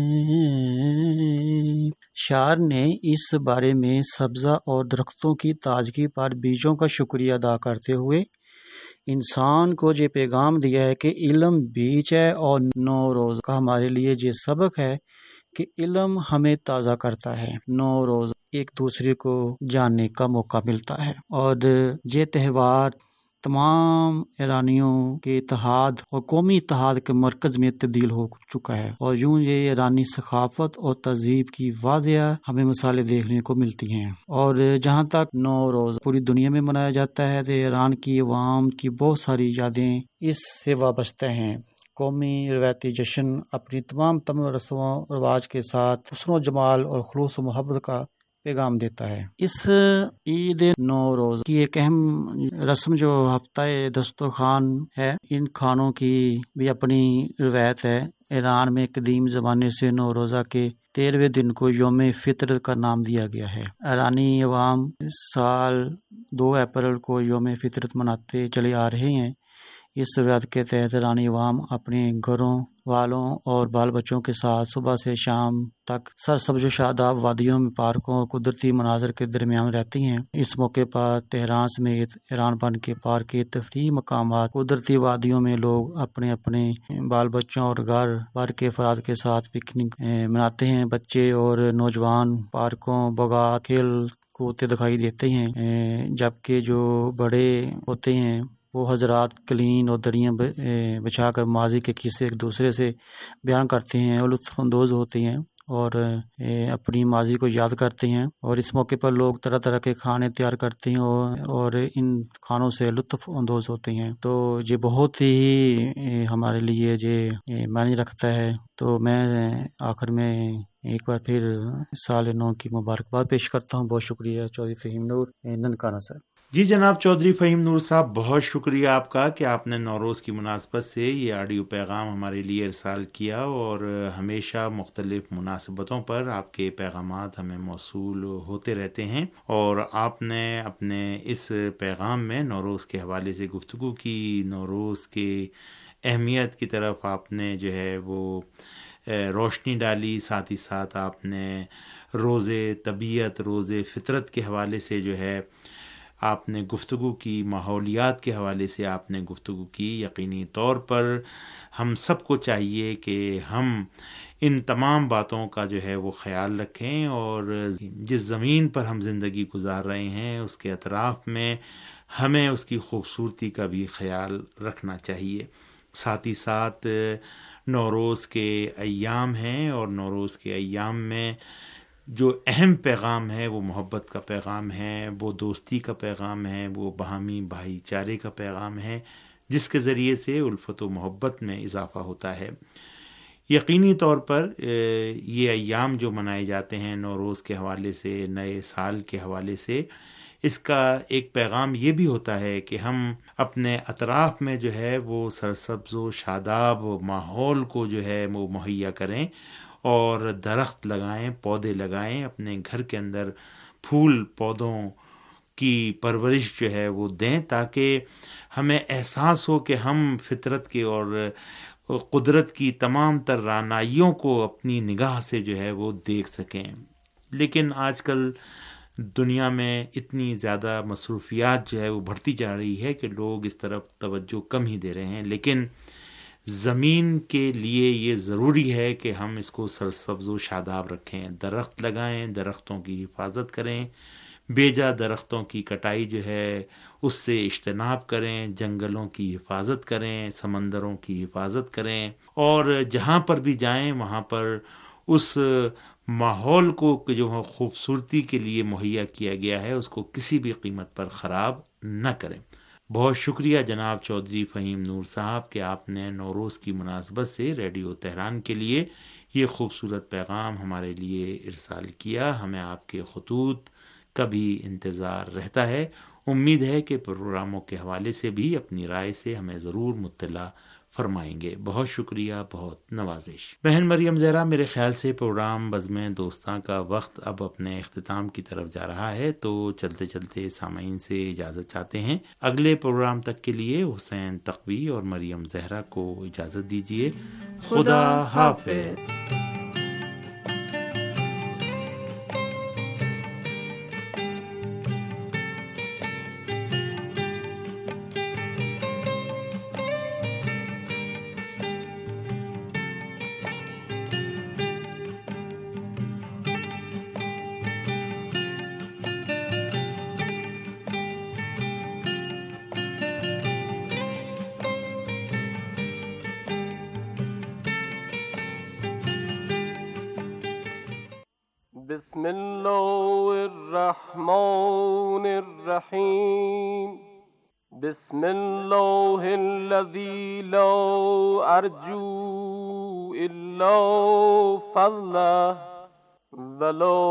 Speaker 13: شاعر نے اس بارے میں سبزہ اور درختوں کی تازگی پر بیجوں کا شکریہ ادا کرتے ہوئے انسان کو یہ پیغام دیا ہے کہ علم بیج ہے، اور نوروز کا ہمارے لیے یہ سبق ہے کہ علم ہمیں تازہ کرتا ہے۔ نوروز ایک دوسرے کو جاننے کا موقع ملتا ہے، اور یہ تہوار تمام ایرانیوں کے اتحاد اور قومی اتحاد کے مرکز میں تبدیل ہو چکا ہے، اور یوں یہ ایرانی ثقافت اور تہذیب کی واضح ہمیں مثالیں دیکھنے کو ملتی ہیں۔ اور جہاں تک نوروز پوری دنیا میں منایا جاتا ہے تو ایران کی عوام کی بہت ساری یادیں اس سے وابستہ ہیں۔ قومی روایتی جشن اپنی تمام تمام رسم و رواج کے ساتھ حسن و جمال اور خلوص و محبت کا پیغام دیتا ہے۔ اس عید نوروز کی ایک اہم رسم جو ہفتہ دسترخوان ہے، ان کھانوں کی بھی اپنی روایت ہے۔ ایران میں قدیم زمانے سے نوروزہ کے تیرہویں دن کو یوم فطر کا نام دیا گیا ہے۔ ایرانی عوام اس سال دو اپریل کو یوم فطرت مناتے چلے آ رہے ہیں۔ اس روایت کے تحت ایرانی عوام اپنے گھروں والوں اور بال بچوں کے ساتھ صبح سے شام تک سرسبز و شاداب وادیوں میں، پارکوں اور قدرتی مناظر کے درمیان رہتی ہیں۔ اس موقع پر تہران سمیت ایران بھر کے پارک کے تفریحی مقامات، قدرتی وادیوں میں لوگ اپنے اپنے بال بچوں اور گھر بھر کے افراد کے ساتھ پکنک مناتے ہیں۔ بچے اور نوجوان پارکوں بغا کھیل کودتے دکھائی دیتے ہیں، جبکہ جو بڑے ہوتے ہیں وہ حضرات قلین اور دریاں بچھا کر ماضی کے قصے ایک دوسرے سے بیان کرتے ہیں اور لطف اندوز ہوتے ہیں، اور اپنی ماضی کو یاد کرتے ہیں، اور اس موقع پر لوگ طرح طرح کے کھانے تیار کرتے ہیں اور ان کھانوں سے لطف اندوز ہوتے ہیں۔ تو یہ بہت ہی ہمارے لیے یہ معنی رکھتا ہے۔ تو میں آخر میں ایک بار پھر سال نو کی مبارکباد پیش کرتا ہوں۔ بہت شکریہ چودھری فہیم نور ننکانہ صاحب۔
Speaker 1: جی جناب چودھری فہیم نور صاحب، بہت شکریہ آپ کا کہ آپ نے نوروز کی مناسبت سے یہ آڈیو پیغام ہمارے لیے ارسال کیا، اور ہمیشہ مختلف مناسبتوں پر آپ کے پیغامات ہمیں موصول ہوتے رہتے ہیں، اور آپ نے اپنے اس پیغام میں نوروز کے حوالے سے گفتگو کی، نوروز کے اہمیت کی طرف آپ نے جو ہے وہ روشنی ڈالی، ساتھ ہی ساتھ آپ نے روزے طبیعت، روزے فطرت کے حوالے سے جو ہے آپ نے گفتگو کی، ماحولیات کے حوالے سے آپ نے گفتگو کی۔ یقینی طور پر ہم سب کو چاہیے کہ ہم ان تمام باتوں کا جو ہے وہ خیال رکھیں، اور جس زمین پر ہم زندگی گزار رہے ہیں اس کے اطراف میں ہمیں اس کی خوبصورتی کا بھی خیال رکھنا چاہیے۔ ساتھ ہی ساتھ نوروز کے ایام ہیں، اور نوروز کے ایام میں جو اہم پیغام ہے وہ محبت کا پیغام ہے، وہ دوستی کا پیغام ہے، وہ باہمی بھائی چارے کا پیغام ہے، جس کے ذریعے سے الفت و محبت میں اضافہ ہوتا ہے۔ یقینی طور پر یہ ایام جو منائے جاتے ہیں نوروز کے حوالے سے، نئے سال کے حوالے سے، اس کا ایک پیغام یہ بھی ہوتا ہے کہ ہم اپنے اطراف میں جو ہے وہ سرسبز و شاداب ماحول کو جو ہے وہ مہیا کریں، اور درخت لگائیں، پودے لگائیں، اپنے گھر کے اندر پھول پودوں کی پرورش جو ہے وہ دیں، تاکہ ہمیں احساس ہو کہ ہم فطرت کے اور قدرت کی تمام تر رعنائیوں کو اپنی نگاہ سے جو ہے وہ دیکھ سکیں۔ لیکن آج کل دنیا میں اتنی زیادہ مصروفیات جو ہے وہ بڑھتی جا رہی ہے کہ لوگ اس طرف توجہ کم ہی دے رہے ہیں، لیکن زمین کے لیے یہ ضروری ہے کہ ہم اس کو سرسبز و شاداب رکھیں، درخت لگائیں، درختوں کی حفاظت کریں، بیجا درختوں کی کٹائی جو ہے اس سے اجتناب کریں، جنگلوں کی حفاظت کریں، سمندروں کی حفاظت کریں، اور جہاں پر بھی جائیں وہاں پر اس ماحول کو جو خوبصورتی کے لیے مہیا کیا گیا ہے اس کو کسی بھی قیمت پر خراب نہ کریں۔ بہت شکریہ جناب چودھری فہیم نور صاحب کہ آپ نے نوروز کی مناسبت سے ریڈیو تہران کے لیے یہ خوبصورت پیغام ہمارے لیے ارسال کیا۔ ہمیں آپ کے خطوط کا بھی انتظار رہتا ہے۔ امید ہے کہ پروگراموں کے حوالے سے بھی اپنی رائے سے ہمیں ضرور مطلع فرمائیں گے۔ بہت شکریہ، بہت نوازش۔ بہن مریم زہرا، میرے خیال سے پروگرام بزمیں دوستاں کا وقت اب اپنے اختتام کی طرف جا رہا ہے، تو چلتے چلتے سامعین سے اجازت چاہتے ہیں۔ اگلے پروگرام تک کے لیے حسین تقوی اور مریم زہرا کو اجازت دیجیے۔ خدا حافظ۔
Speaker 2: بسم الله الرحمن الرحيم بسم الله الذي لا أرجو إلا فضله ولا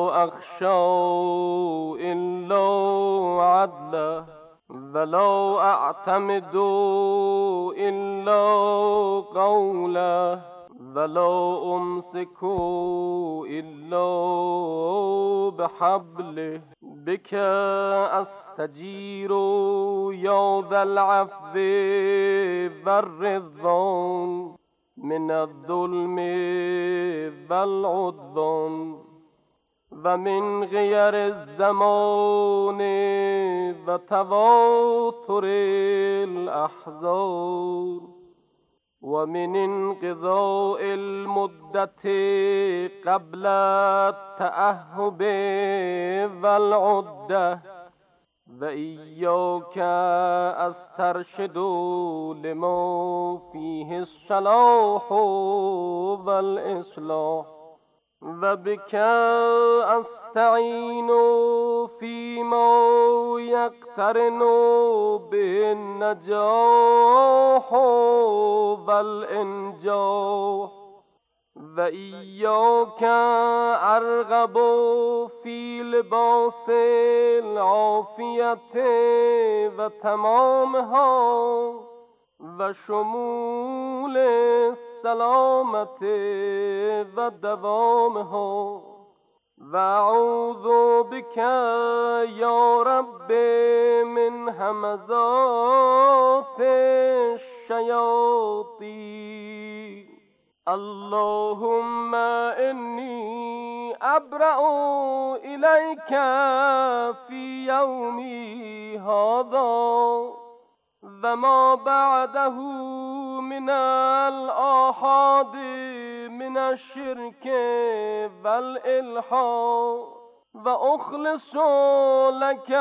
Speaker 2: أخشى إلا عدله ولا أعتمد إلا قوله ولا أمسك إلا بحبله بك أستجير يا ذا العفو والرضوان من الظلم والعدوان ومن غير الزمان وتواتر الأحزان ومن انقضاء المدة قبل التأهب والعدة وإياك أسترشد لما فيه الصلاح والإصلاح وبك أستعين فيما يقترن بالنجاح والإنجاح وإياك أرغب في لباس العافية وتمامها وشمول السلامة ودوامها وأعوذ بك يا رب من همزات الشياطين. اللهم إني أبرأ إليك في يومي هذا وما بعده من الآحاد من الشرك والإلحاد وأخلص لك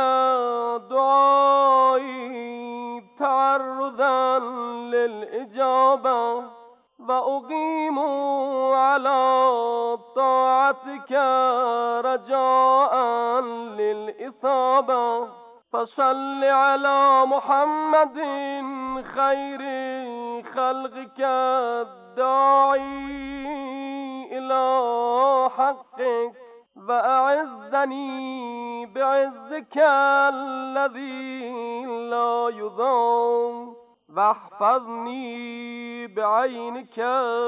Speaker 2: دعائي تعرضا للإجابة وأقيم على طاعتك رجاء للإثابة. فصل على محمد خير خلقك الداعي إلى حقك وأعزني بعزك الذي لا يضام واحفظني بعينك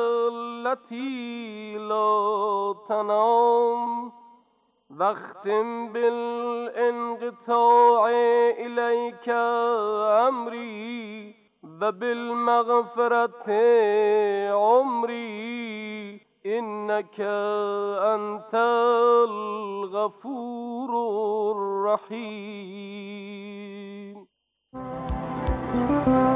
Speaker 2: التي لا تنام واختم بالانقطاع إليك أمري وبالمغفرة عمري إنك أنت الغفور الرحيم.